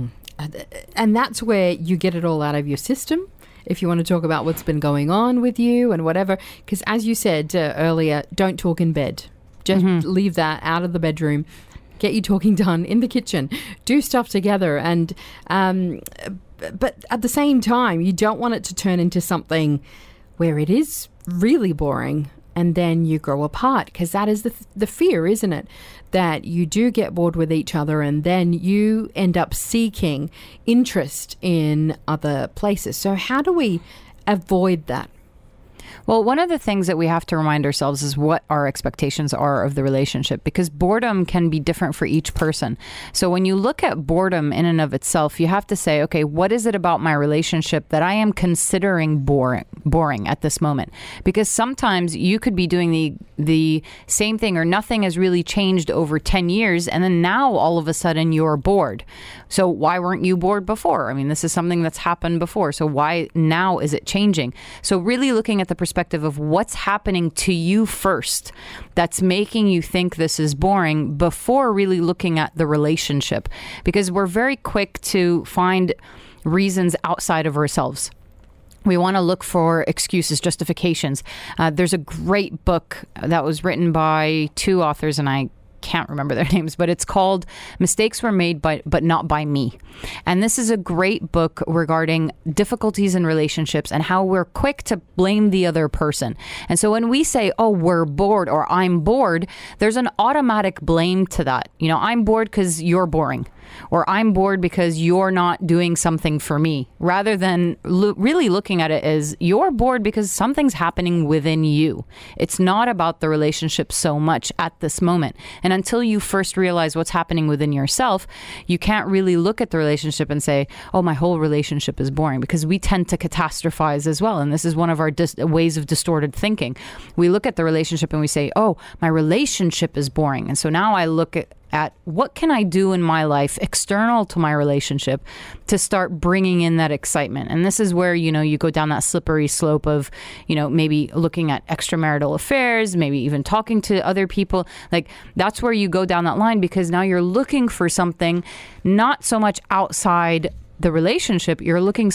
And that's where you get it all out of your system, if you want to talk about what's been going on with you and whatever. Because as you said earlier, don't talk in bed. Just leave that out of the bedroom. Get your talking done in the kitchen. Do stuff together. And but at the same time, you don't want it to turn into something where it is really boring. and then you grow apart, because that is the fear, isn't it? That you do get bored with each other and then you end up seeking interest in other places. So how do we avoid that? Well, one of the things that we have to remind ourselves is what our expectations are of the relationship, because boredom can be different for each person. So when you look at boredom in and of itself, you have to say, okay, what is it about my relationship that I am considering boring at this moment? Because sometimes you could be doing the same thing, or nothing has really changed over 10 years, and then now all of a sudden you're bored. So why weren't you bored before? I mean, this is something that's happened before. So why now is it changing? So really looking at the perspective of what's happening to you first that's making you think this is boring before really looking at the relationship, because we're very quick to find reasons outside of ourselves. We want to look for excuses, justifications. There's a great book that was written by two authors, and I can't remember their names, but it's called Mistakes Were Made but Not by Me. And this is a great book regarding difficulties in relationships and how we're quick to blame the other person. And so when we say, oh, we're bored, or I'm bored, there's an automatic blame to that. You know, I'm bored because you're boring, or I'm bored because you're not doing something for me, rather than really looking at it as you're bored because something's happening within you. It's not about the relationship so much at this moment. And until you first realize what's happening within yourself, you can't really look at the relationship and say, oh, my whole relationship is boring, because we tend to catastrophize as well. And this is one of our ways of distorted thinking. We look at the relationship and we say, oh, my relationship is boring. And so now I look at what can I do in my life external to my relationship to start bringing in that excitement. And this is where, you know, you go down that slippery slope of, you know, maybe looking at extramarital affairs, maybe even talking to other people. Like, that's where you go down that line, because now you're looking for something not so much outside the relationship. You're looking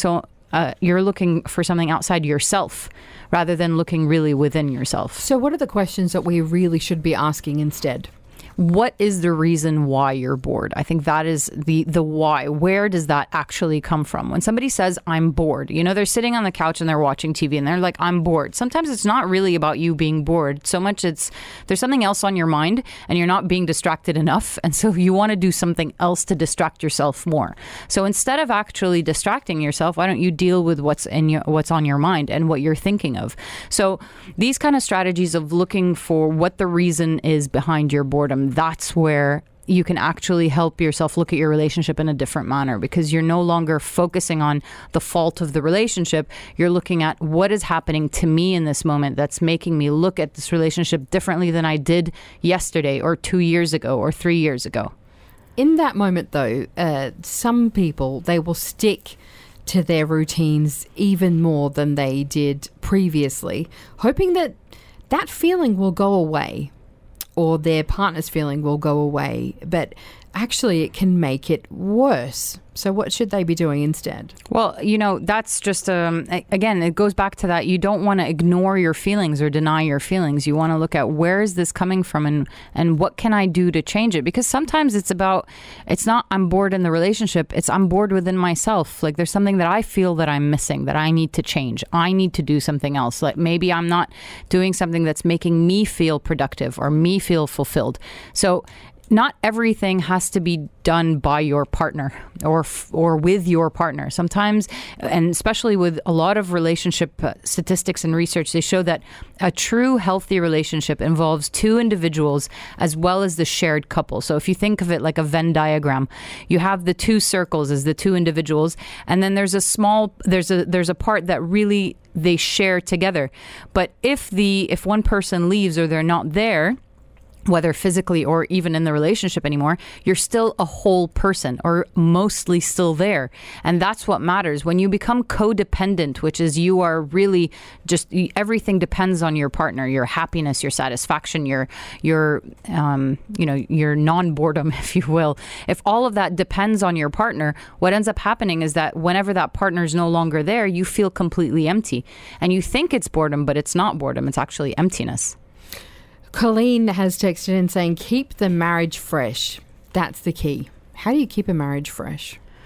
for something outside yourself, rather than looking really within yourself. So what are the questions that we really should be asking instead? What is the reason why you're bored? I think that is the why. Where does that actually come from? When somebody says, I'm bored, you know, they're sitting on the couch and they're watching TV and they're like, I'm bored. Sometimes it's not really about you being bored so much. There's something else on your mind and you're not being distracted enough. And so you want to do something else to distract yourself more. So instead of actually distracting yourself, why don't you deal with what's on your mind and what you're thinking of? So these kind of strategies of looking for what the reason is behind your boredom, that's where you can actually help yourself look at your relationship in a different manner, because you're no longer focusing on the fault of the relationship. You're looking at what is happening to me in this moment that's making me look at this relationship differently than I did yesterday or 2 years ago or 3 years ago. In that moment, though, some people, they will stick to their routines even more than they did previously, hoping that that feeling will go away, or their partner's feeling will go away, but actually it can make it worse. So what should they be doing instead? Well, you know, that's just, again, it goes back to that. You don't want to ignore your feelings or deny your feelings. You want to look at where is this coming from and what can I do to change it? Because sometimes it's not I'm bored in the relationship, it's I'm bored within myself. Like, there's something that I feel that I'm missing, that I need to change. I need to do something else. Like, maybe I'm not doing something that's making me feel productive or me feel fulfilled. So not everything has to be done by your partner or with your partner. Sometimes, and especially with a lot of relationship statistics and research, they show that a true healthy relationship involves two individuals as well as the shared couple. So if you think of it like a Venn diagram, you have the two circles as the two individuals, and then there's a part that really they share together. But if one person leaves or they're not there, whether physically or even in the relationship anymore, you're still a whole person, or mostly still there. And that's what matters. When you become codependent, which is you are really just, everything depends on your partner, your happiness, your satisfaction, your non-boredom, if you will. If all of that depends on your partner, what ends up happening is that whenever that partner is no longer there, you feel completely empty. And you think it's boredom, but it's not boredom. It's actually emptiness. Colleen has texted in saying, keep the marriage fresh. That's the key. How do you keep a marriage fresh?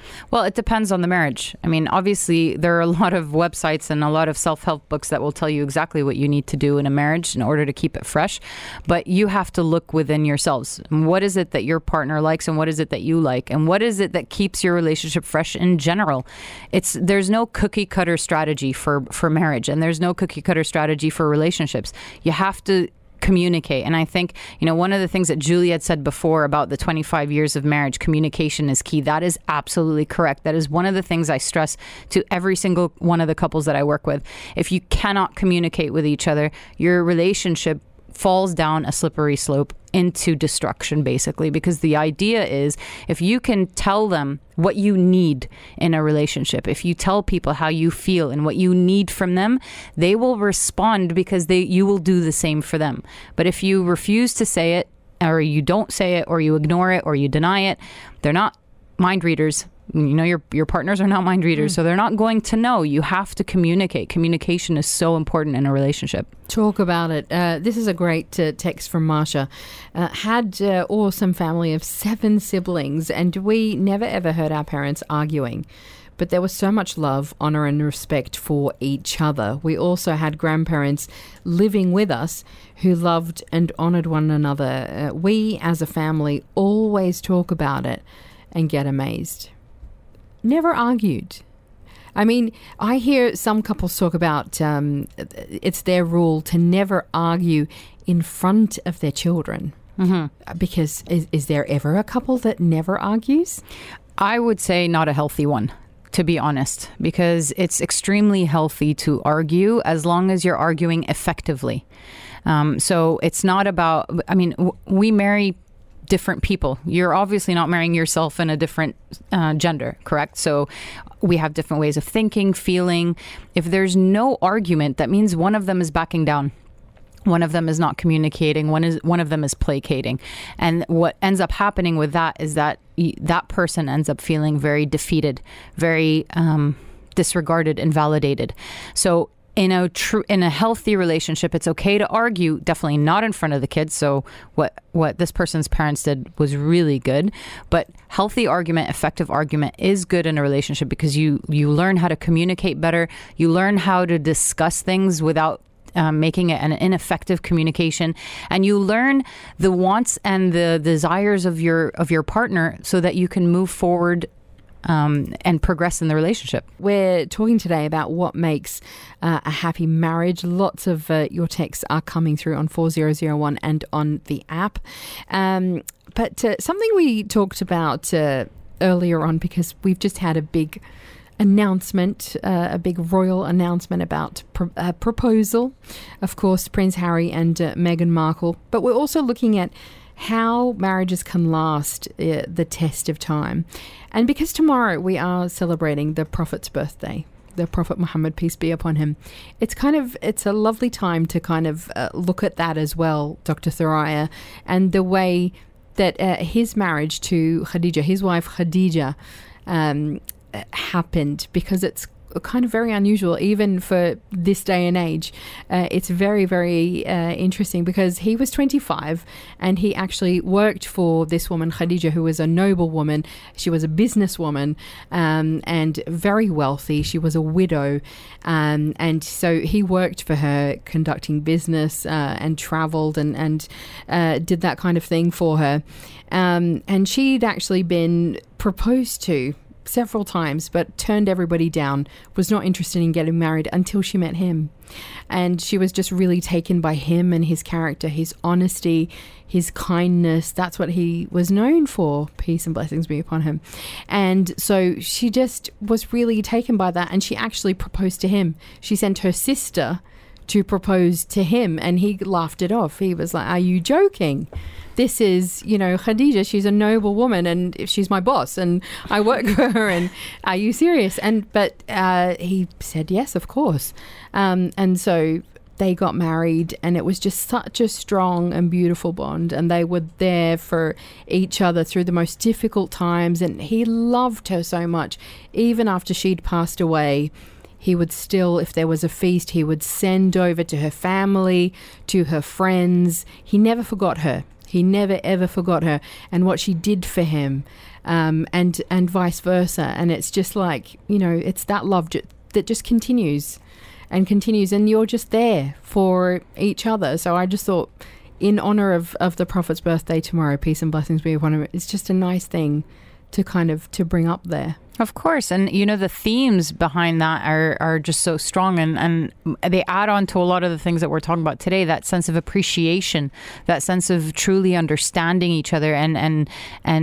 Well, it depends on the marriage. I mean, obviously, there are a lot of websites and a lot of self-help books that will tell you exactly what you need to do in a marriage in order to keep it fresh. But you have to look within yourselves. What is it that your partner likes and what is it that you like? And what is it that keeps your relationship fresh in general? There's no cookie cutter strategy for marriage, and there's no cookie cutter strategy for relationships. You have to communicate. And I think, one of the things that Julie had said before about the 25 years of marriage, communication is key. That is absolutely correct. That is one of the things I stress to every single one of the couples that I work with. If you cannot communicate with each other, your relationship falls down a slippery slope into destruction, basically, because the idea is if you can tell them what you need in a relationship, if you tell people how you feel and what you need from them, they will respond because you will do the same for them. But if you refuse to say it, or you don't say it, or you ignore it, or you deny it, they're not mind readers. Your partners are not mind readers, so they're not going to know. You have to communicate. Communication is so important in a relationship. Talk about it. This is a great text from Marsha. Had awesome family of 7 siblings, and we never ever heard our parents arguing. But there was so much love, honour and respect for each other. We also had grandparents living with us who loved and honoured one another. We as a family always talk about it and get amazed. Never argued. I mean, I hear some couples talk about it's their rule to never argue in front of their children. Mm-hmm. Because is there ever a couple that never argues? I would say not a healthy one, to be honest, because it's extremely healthy to argue as long as you're arguing effectively. So it's not about, we marry different people. You're obviously not marrying yourself in a different gender, correct? So we have different ways of thinking, feeling. If there's no argument, that means one of them is backing down. One of them is not communicating. One of them is placating. And what ends up happening with that is that that person ends up feeling very defeated, very disregarded, invalidated. So in a healthy relationship, it's okay to argue, definitely not in front of the kids. So what this person's parents did was really good. But healthy argument, effective argument is good in a relationship because you learn how to communicate better. You learn how to discuss things without making it an ineffective communication, and you learn the wants and the desires of your partner so that you can move forward and progress in the relationship. We're talking today about what makes a happy marriage. Lots of your texts are coming through on 4001 and on the app. But something we talked about earlier on, because we've just had a big announcement, a big royal announcement about a proposal. Of course, Prince Harry and Meghan Markle. But we're also looking at how marriages can last the test of time. And because tomorrow we are celebrating the Prophet's birthday, the Prophet Muhammad, peace be upon him, it's a lovely time to kind of look at that as well, Dr. Thoraiya, and the way that his marriage to Khadija, his wife Khadija, happened, because it's kind of very unusual even for this day and age. It's very, very interesting because he was 25 and he actually worked for this woman Khadija, who was a noble woman. She was a businesswoman and very wealthy. She was a widow, and so he worked for her, conducting business and travelled and did that kind of thing for her, and she'd actually been proposed to several times, but turned everybody down, was not interested in getting married until she met him. And she was just really taken by him and his character, his honesty, his kindness. That's what he was known for. Peace and blessings be upon him. And so she just was really taken by that, and she actually proposed to him. She sent her sister to propose to him, and he laughed it off. He was like, "Are you joking? This is, Khadija, she's a noble woman and she's my boss and I work for her, and are you serious?" But he said, yes, of course. And so they got married, and it was just such a strong and beautiful bond, and they were there for each other through the most difficult times, and he loved her so much. Even after she'd passed away, he would still, if there was a feast, he would send over to her family, to her friends. He never forgot her. He never, ever forgot her and what she did for him, and vice versa. And it's just like, it's that love that just continues and continues, and you're just there for each other. So I just thought, in honor of the Prophet's birthday tomorrow, peace and blessings be upon him, it's just a nice thing to kind of to bring up there. Of course. And, the themes behind that are just so strong, and they add on to a lot of the things that we're talking about today, that sense of appreciation, that sense of truly understanding each other and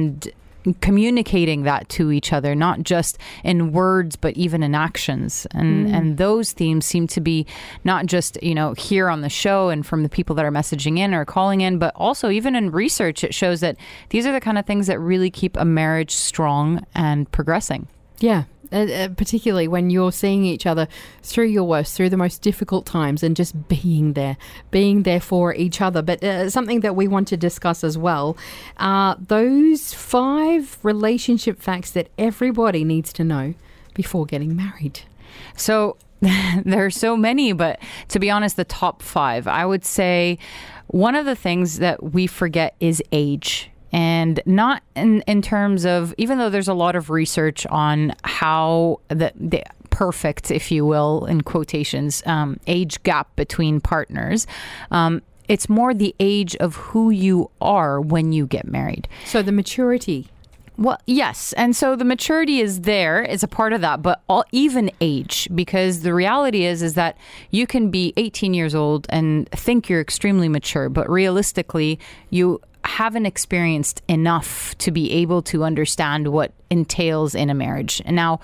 communicating that to each other, not just in words, but even in actions. And those themes seem to be not just, here on the show and from the people that are messaging in or calling in, but also even in research, it shows that these are the kind of things that really keep a marriage strong and progressing. Yeah. Particularly when you're seeing each other through your worst, through the most difficult times, and just being there for each other. But something that we want to discuss as well are those 5 relationship facts that everybody needs to know before getting married. So there are so many, but to be honest, the top 5, I would say one of the things that we forget is age. And not in terms of, even though there's a lot of research on how the perfect, if you will, in quotations, age gap between partners, it's more the age of who you are when you get married. So the maturity. Well, yes. And so the maturity is there. It's a part of that, but even age, because the reality is that you can be 18 years old and think you're extremely mature, but realistically, you haven't experienced enough to be able to understand what entails in a marriage. And now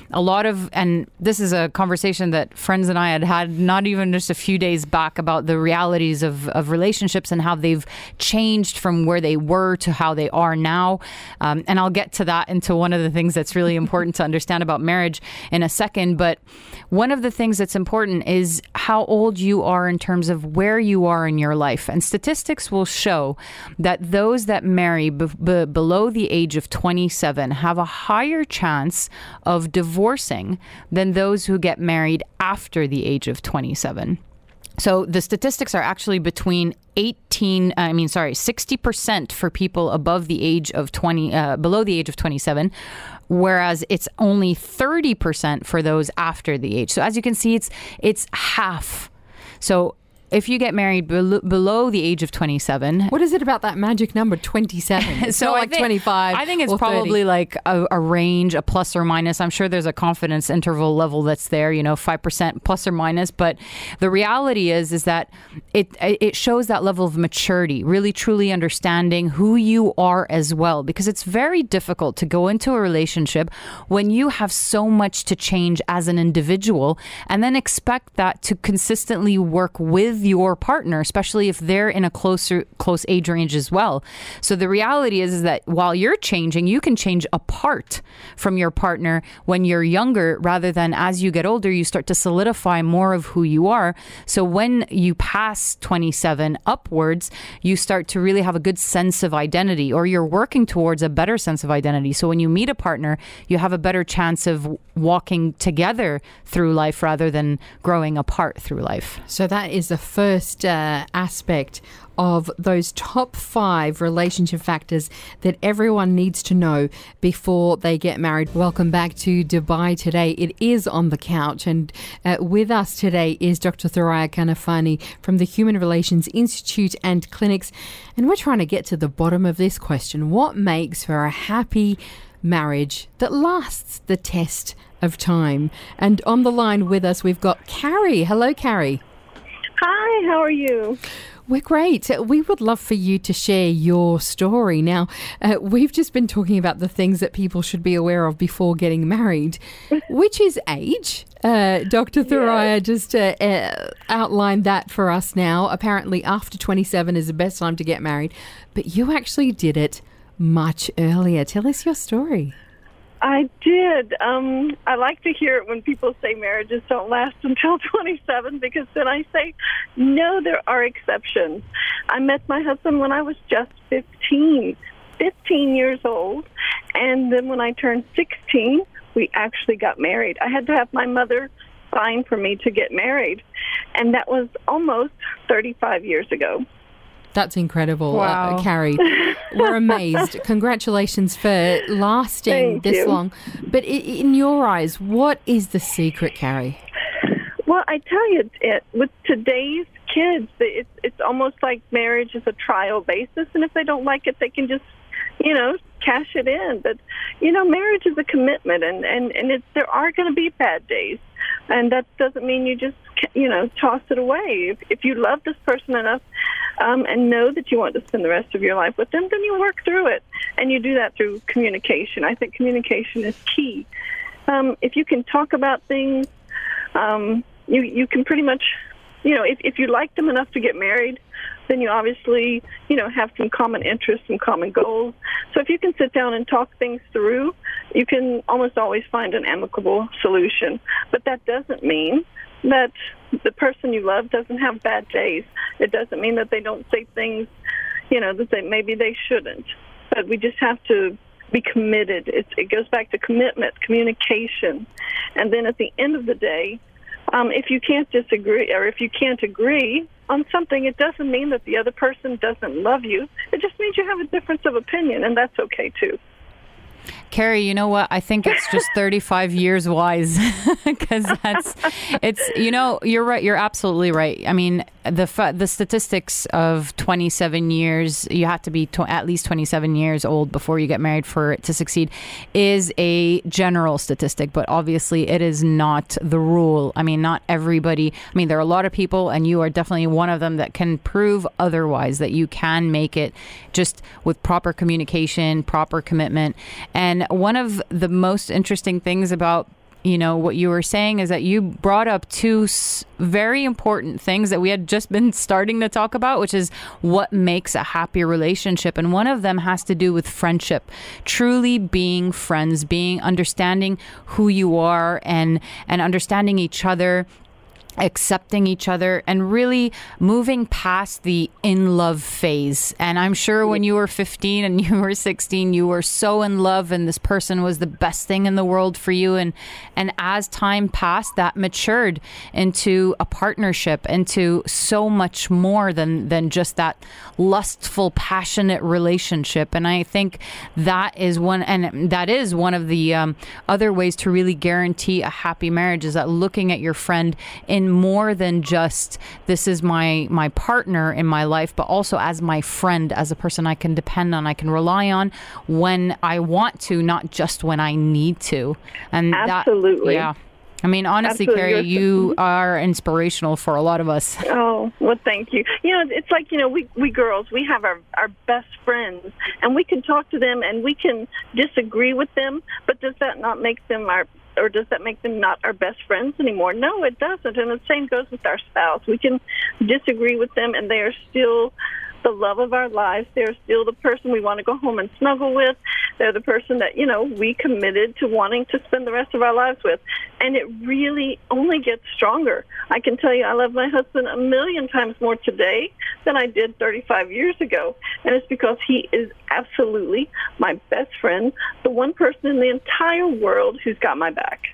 and this is a conversation that friends and I had not even just a few days back about the realities of relationships and how they've changed from where they were to how they are now. And I'll get to that into one of the things that's really important to understand about marriage in a second. But one of the things that's important is how old you are in terms of where you are in your life. And statistics will show that those that marry below the age of 27 have a higher chance of divorcing than those who get married after the age of 27. So the statistics are actually between 60% for people above the age of below the age of 27, whereas it's only 30% for those after the age. So as you can see, it's half. So if you get married below the age of 27... What is it about that magic number, 27? It's not like 25 I think it's or 30. probably like a range, a plus or minus. I'm sure there's a confidence interval level that's there, 5% plus or minus. But the reality is that it shows that level of maturity, really truly understanding who you are as well. Because it's very difficult to go into a relationship when you have so much to change as an individual and then expect that to consistently work with your partner, especially if they're in a close age range as well. So the reality is that while you're changing, you can change apart from your partner when you're younger, rather than as you get older, you start to solidify more of who you are. So when you pass 27 upwards, you start to really have a good sense of identity, or you're working towards a better sense of identity. So when you meet a partner, you have a better chance of walking together through life rather than growing apart through life. So that is the first aspect of those top 5 relationship factors that everyone needs to know before they get married. Welcome back to Dubai Today. It is on the couch, and with us today is Dr. Thoraiya Kanafani from the Human Relations Institute and Clinics, and we're trying to get to the bottom of this question. What makes for a happy marriage that lasts the test of time? And on the line with us, we've got Carrie. Hello, Carrie. Hi, how are you? We're great. We would love for you to share your story. Now, we've just been talking about the things that people should be aware of before getting married, which is age. Dr. Thoraiya just outlined that for us now. Apparently, after 27 is the best time to get married, but you actually did it much earlier. Tell us your story. I did. I like to hear it when people say marriages don't last until 27, because then I say, no, there are exceptions. I met my husband when I was just 15 years old. And then when I turned 16, we actually got married. I had to have my mother sign for me to get married. And that was almost 35 years ago. That's incredible, Wow. Carrie. We're amazed. Congratulations for lasting Thank this you. long. But in your eyes, what is the secret, Carrie? Well, I tell you, with today's kids, it's almost like marriage is a trial basis, and if they don't like it, they can just, cash it in. But, marriage is a commitment, and there are going to be bad days, and that doesn't mean you just, toss it away. If you love this person enough and know that you want to spend the rest of your life with them, then you work through it, and you do that through communication. I think communication is key. If you can talk about things, you can pretty much, if you like them enough to get married, then you obviously, have some common interests and common goals. So if you can sit down and talk things through, you can almost always find an amicable solution. But that doesn't mean that the person you love doesn't have bad days. It doesn't mean that they don't say things, that maybe they shouldn't. But we just have to be committed. It goes back to commitment, communication. And then at the end of the day, if you can't disagree or if you can't agree on something, it doesn't mean that the other person doesn't love you. It just means you have a difference of opinion, and that's okay too. Carrie, you know what? I think it's just 35 years wise because you're right. You're absolutely right. I mean, the statistics of 27 years, you have to be at least 27 years old before you get married for it to succeed is a general statistic, but obviously it is not the rule. I mean, not everybody. I mean, there are a lot of people, and you are definitely one of them that can prove otherwise, that you can make it just with proper communication, proper commitment. And one of the most interesting things about what you were saying is that you brought up two very important things that we had just been starting to talk about, which is what makes a happy relationship. And one of them has to do with friendship, truly being friends, understanding who you are and understanding each other, accepting each other, and really moving past the in love phase. And I'm sure when you were 15 and you were 16, you were so in love and this person was the best thing in the world for you. And as time passed, that matured into a partnership, into so much more than just that lustful, passionate relationship. And I think that is one of the other ways to really guarantee a happy marriage, is that looking at your friend in more than just, this is my partner in my life, but also as my friend, as a person I can depend on, I can rely on when I want to, not just when I need to. And absolutely. Yeah. I mean, honestly, Absolutely. Carrie, you are inspirational for a lot of us. Oh, well, thank you. It's like, we girls, we have our best friends, and we can talk to them and we can disagree with them, but does that not make them does that make them not our best friends anymore? No, it doesn't. And the same goes with our spouse. We can disagree with them, and they are still the love of our lives. They're still the person we want to go home and snuggle with. They're the person that, we committed to wanting to spend the rest of our lives with. And it really only gets stronger. I can tell you I love my husband 1,000,000 times more today than I did 35 years ago. And it's because he is absolutely my best friend, the one person in the entire world who's got my back.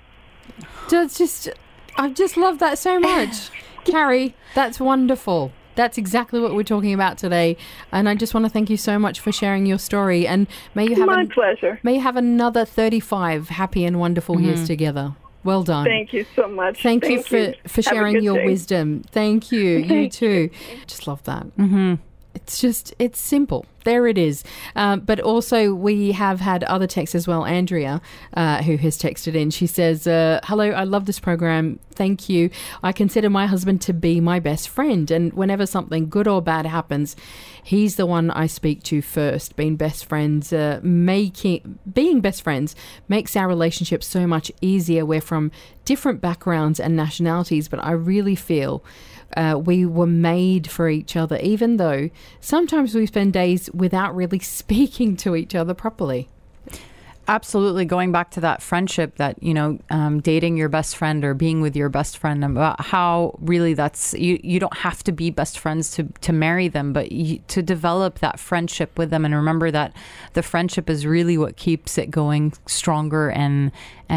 I just love that so much. Carrie, that's wonderful. That's exactly what we're talking about today. And I just want to thank you so much for sharing your story. And may you have my pleasure. May you have another 35 happy and wonderful years together. Well done. Thank you so much. Thank you for sharing your wisdom. Thank you. You too. Just love that. Mm-hmm. It's simple. There it is. But also we have had other texts as well. Andrea, who has texted in, she says, hello, I love this program. Thank you. I consider my husband to be my best friend. And whenever something good or bad happens, he's the one I speak to first. Being best friends makes our relationship so much easier. We're from different backgrounds and nationalities, but I really feel we were made for each other, even though sometimes we spend days without really speaking to each other properly. Absolutely. Going back to that friendship, that, dating your best friend or being with your best friend, about how really that's, you don't have to be best friends to marry them, but to develop that friendship with them, and remember that the friendship is really what keeps it going stronger and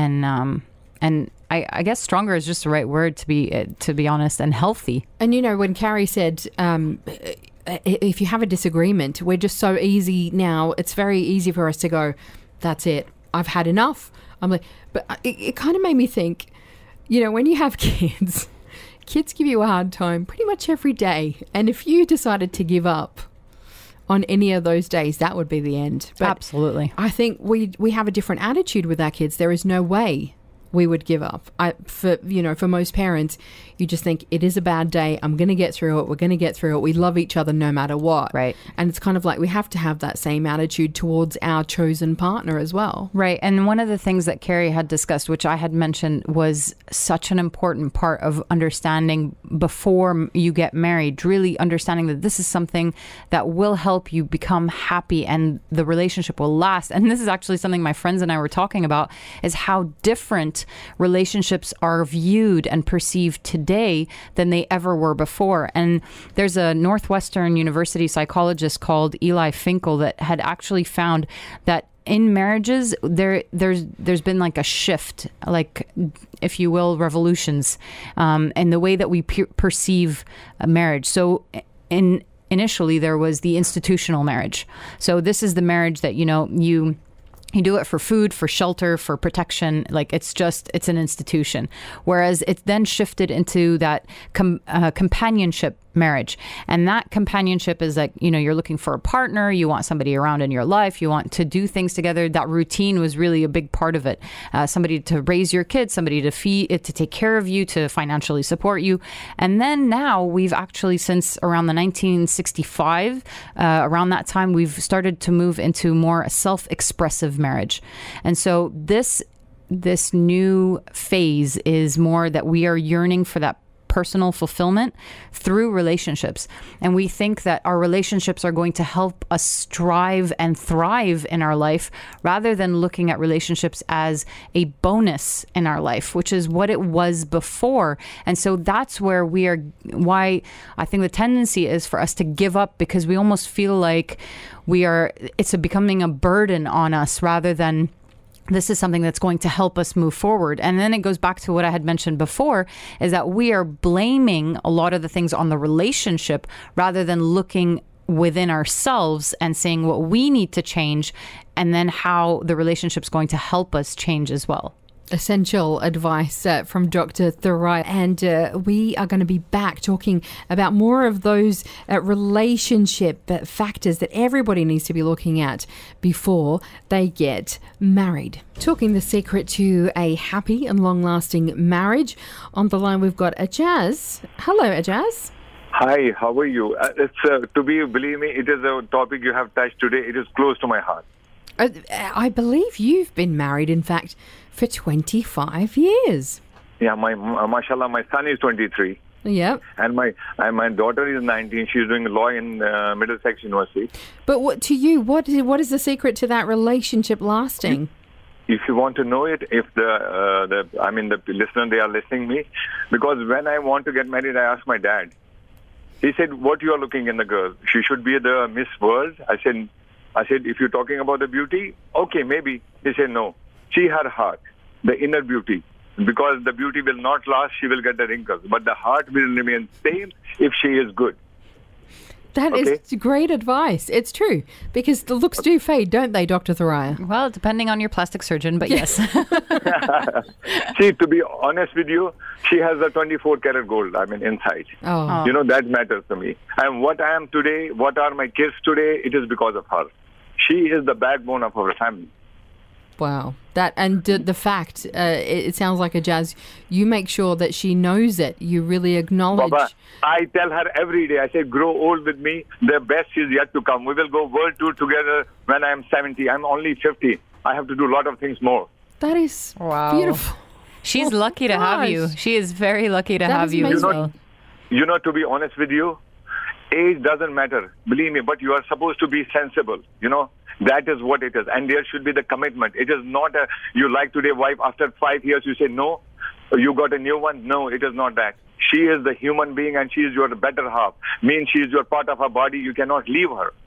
I guess stronger is just the right word, to be honest, and healthy. And when Carrie said, if you have a disagreement, we're just so easy now. It's very easy for us to go, that's it. I've had enough. I'm like, but it kind of made me think, when you have kids, kids give you a hard time pretty much every day. And if you decided to give up on any of those days, that would be the end. But absolutely. I think we have a different attitude with our kids. There is no way we would give up. For most parents, you just think it is a bad day. I'm going to get through it. We're going to get through it. We love each other no matter what. Right. And it's kind of like we have to have that same attitude towards our chosen partner as well. Right. And one of the things that Carrie had discussed, which I had mentioned, was such an important part of understanding before you get married, really understanding that this is something that will help you become happy and the relationship will last. And this is actually something my friends and I were talking about, is how different relationships are viewed and perceived today than they ever were before. And there's a Northwestern University psychologist called Eli Finkel that had actually found that in marriages, there's been like a shift, like, if you will, revolutions in the way that we perceive a marriage. So initially there was the institutional marriage. So this is the marriage that, you do it for food, for shelter, for protection. Like it's an institution. Whereas it's then shifted into that companionship marriage. And that companionship is like, you're looking for a partner. You want somebody around in your life. You want to do things together. That routine was really a big part of it. Somebody to raise your kids, somebody to feed, to take care of you, to financially support you. And then now we've actually, since around the 1965, around that time, we've started to move into more self-expressive marriage. And so this new phase is more that we are yearning for that personal fulfillment through relationships. And we think that our relationships are going to help us strive and thrive in our life, rather than looking at relationships as a bonus in our life, which is what it was before. And so that's where why I think the tendency is for us to give up, because we almost feel like it's becoming a burden on us, rather than this is something that's going to help us move forward. And then it goes back to what I had mentioned before, is that we are blaming a lot of the things on the relationship, rather than looking within ourselves and saying what we need to change, and then how the relationship's going to help us change as well. Essential advice from Dr. Thoraiya. And we are going to be back talking about more of those relationship factors that everybody needs to be looking at before they get married. Talking the secret to a happy and long-lasting marriage. On the line, we've got Ajaz. Hello, Ajaz. Hi, how are you? Believe me, it is a topic you have touched today. It is close to my heart. I believe you've been married, in fact, for 25 years. Yeah, mashallah, my son is 23. Yep. And my daughter is 19. She's doing law in Middlesex University. But what is the secret to that relationship lasting? If you want to know it, if the listener, they are listening me, because when I want to get married, I asked my dad. He said, "What you are looking in the girl? She should be the Miss World." I said, if you're talking about the beauty, okay, maybe. He said, no. She her heart, the inner beauty. Because the beauty will not last, she will get the wrinkles. But the heart will remain same if she is good. That is great advice. It's true. Because the looks do fade, don't they, Dr. Thoraiya? Well, depending on your plastic surgeon, but yes. See, to be honest with you, she has a 24-karat gold, inside. Oh. That matters to me. And what I am today, what are my kids today, it is because of her. She is the backbone of our family. Wow. The fact, it sounds like Ajaz, you make sure that she knows it. You really acknowledge. Baba, I tell her every day, I say, grow old with me. The best is yet to come. We will go world tour together when I am 70. I'm only 50. I have to do a lot of things more. That is beautiful. She's lucky to have you. She is very lucky to have you as well. To be honest with you, age doesn't matter. Believe me, but you are supposed to be sensible, That is what it is. And there should be the commitment. It is not you like today wife, after 5 years you say no, you got a new one. No, it is not that. She is the human being and she is your better half. Means she is your part of her body. You cannot leave her.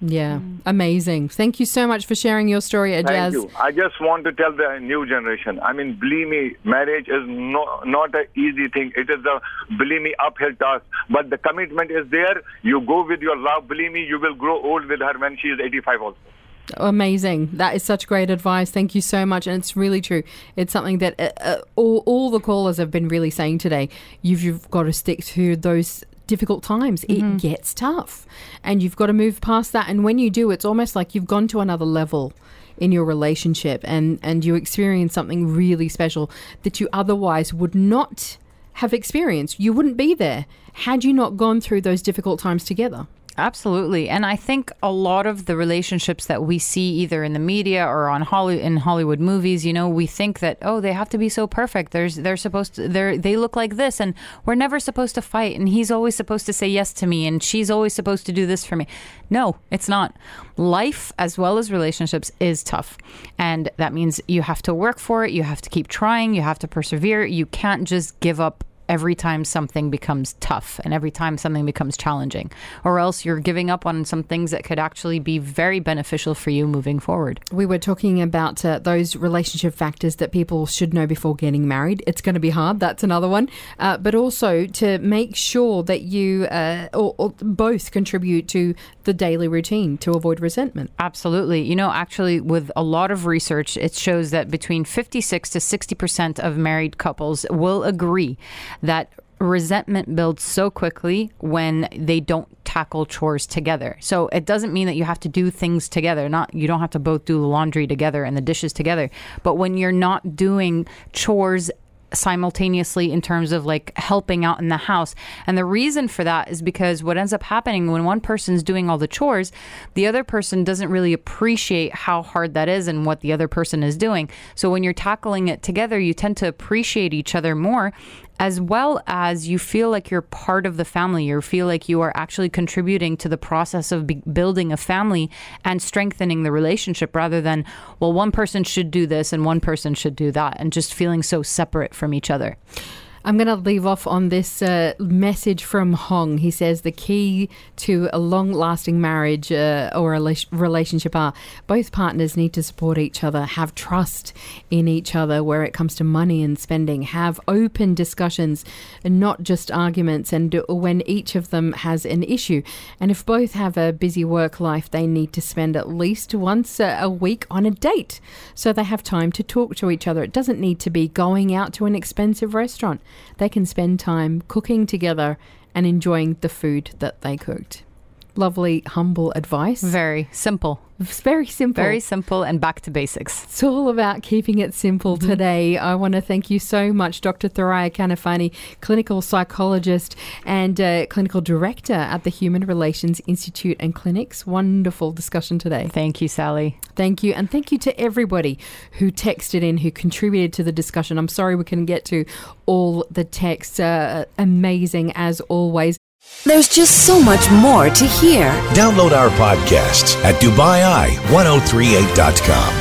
Yeah, amazing. Thank you so much for sharing your story, Ajaz. Thank you. I just want to tell the new generation, I mean, believe me, marriage is not an easy thing. It is a, believe me, uphill task. But the commitment is there. You go with your love. Believe me, you will grow old with her when she is 85 also. Amazing. That is such great advice. Thank you so much. And it's really true. It's something that all the callers have been really saying today. You've got to stick to those difficult times. It gets tough and you've got to move past that. And when you do, it's almost like you've gone to another level in your relationship and you experience something really special that you otherwise would not have experienced. You wouldn't be there had you not gone through those difficult times together. Absolutely. And I think a lot of the relationships that we see either in the media or on in Hollywood movies, you know, we think that, oh, they have to be so perfect. They're supposed to, they look like this and we're never supposed to fight. And he's always supposed to say yes to me and she's always supposed to do this for me. No, it's not. Life as well as relationships is tough. And that means you have to work for it. You have to keep trying. You have to persevere. You can't just give up every time something becomes tough and every time something becomes challenging, or else you're giving up on some things that could actually be very beneficial for you moving forward. We were talking about those relationship factors that people should know before getting married. It's going to be hard. That's another one. But also to make sure that you or both contribute to the daily routine to avoid resentment. Absolutely. You know, actually, with a lot of research, it shows that between 56 to 60% of married couples will agree that resentment builds so quickly when they don't tackle chores together. So it doesn't mean that you have to do things together. You don't have to both do the laundry together and the dishes together. But when you're not doing chores simultaneously in terms of like helping out in the house. And the reason for that is because what ends up happening when one person's doing all the chores, the other person doesn't really appreciate how hard that is and what the other person is doing. So when you're tackling it together, you tend to appreciate each other more, as well as you feel like you're part of the family. You feel like you are actually contributing to the process of building a family and strengthening the relationship, rather than, well, one person should do this and one person should do that, and just feeling so separate from each other. I'm going to leave off on this message from Hong. He says the key to a long-lasting marriage or a relationship are both partners need to support each other, have trust in each other where it comes to money and spending, have open discussions and not just arguments, and when each of them has an issue. And if both have a busy work life, they need to spend at least once a week on a date so they have time to talk to each other. It doesn't need to be going out to an expensive restaurant. They can spend time cooking together and enjoying the food that they cooked. Lovely, humble advice. Very simple. It's very simple. Very simple and back to basics. It's all about keeping it simple today. I want to thank you so much, Dr. Thoraiya Kanafani, clinical psychologist and clinical director at the Human Relations Institute and Clinics. Wonderful discussion today. Thank you, Sally. Thank you. And thank you to everybody who texted in, who contributed to the discussion. I'm sorry we couldn't get to all the texts. Amazing as always. There's just so much more to hear. Download our podcasts at DubaiEye1038.com.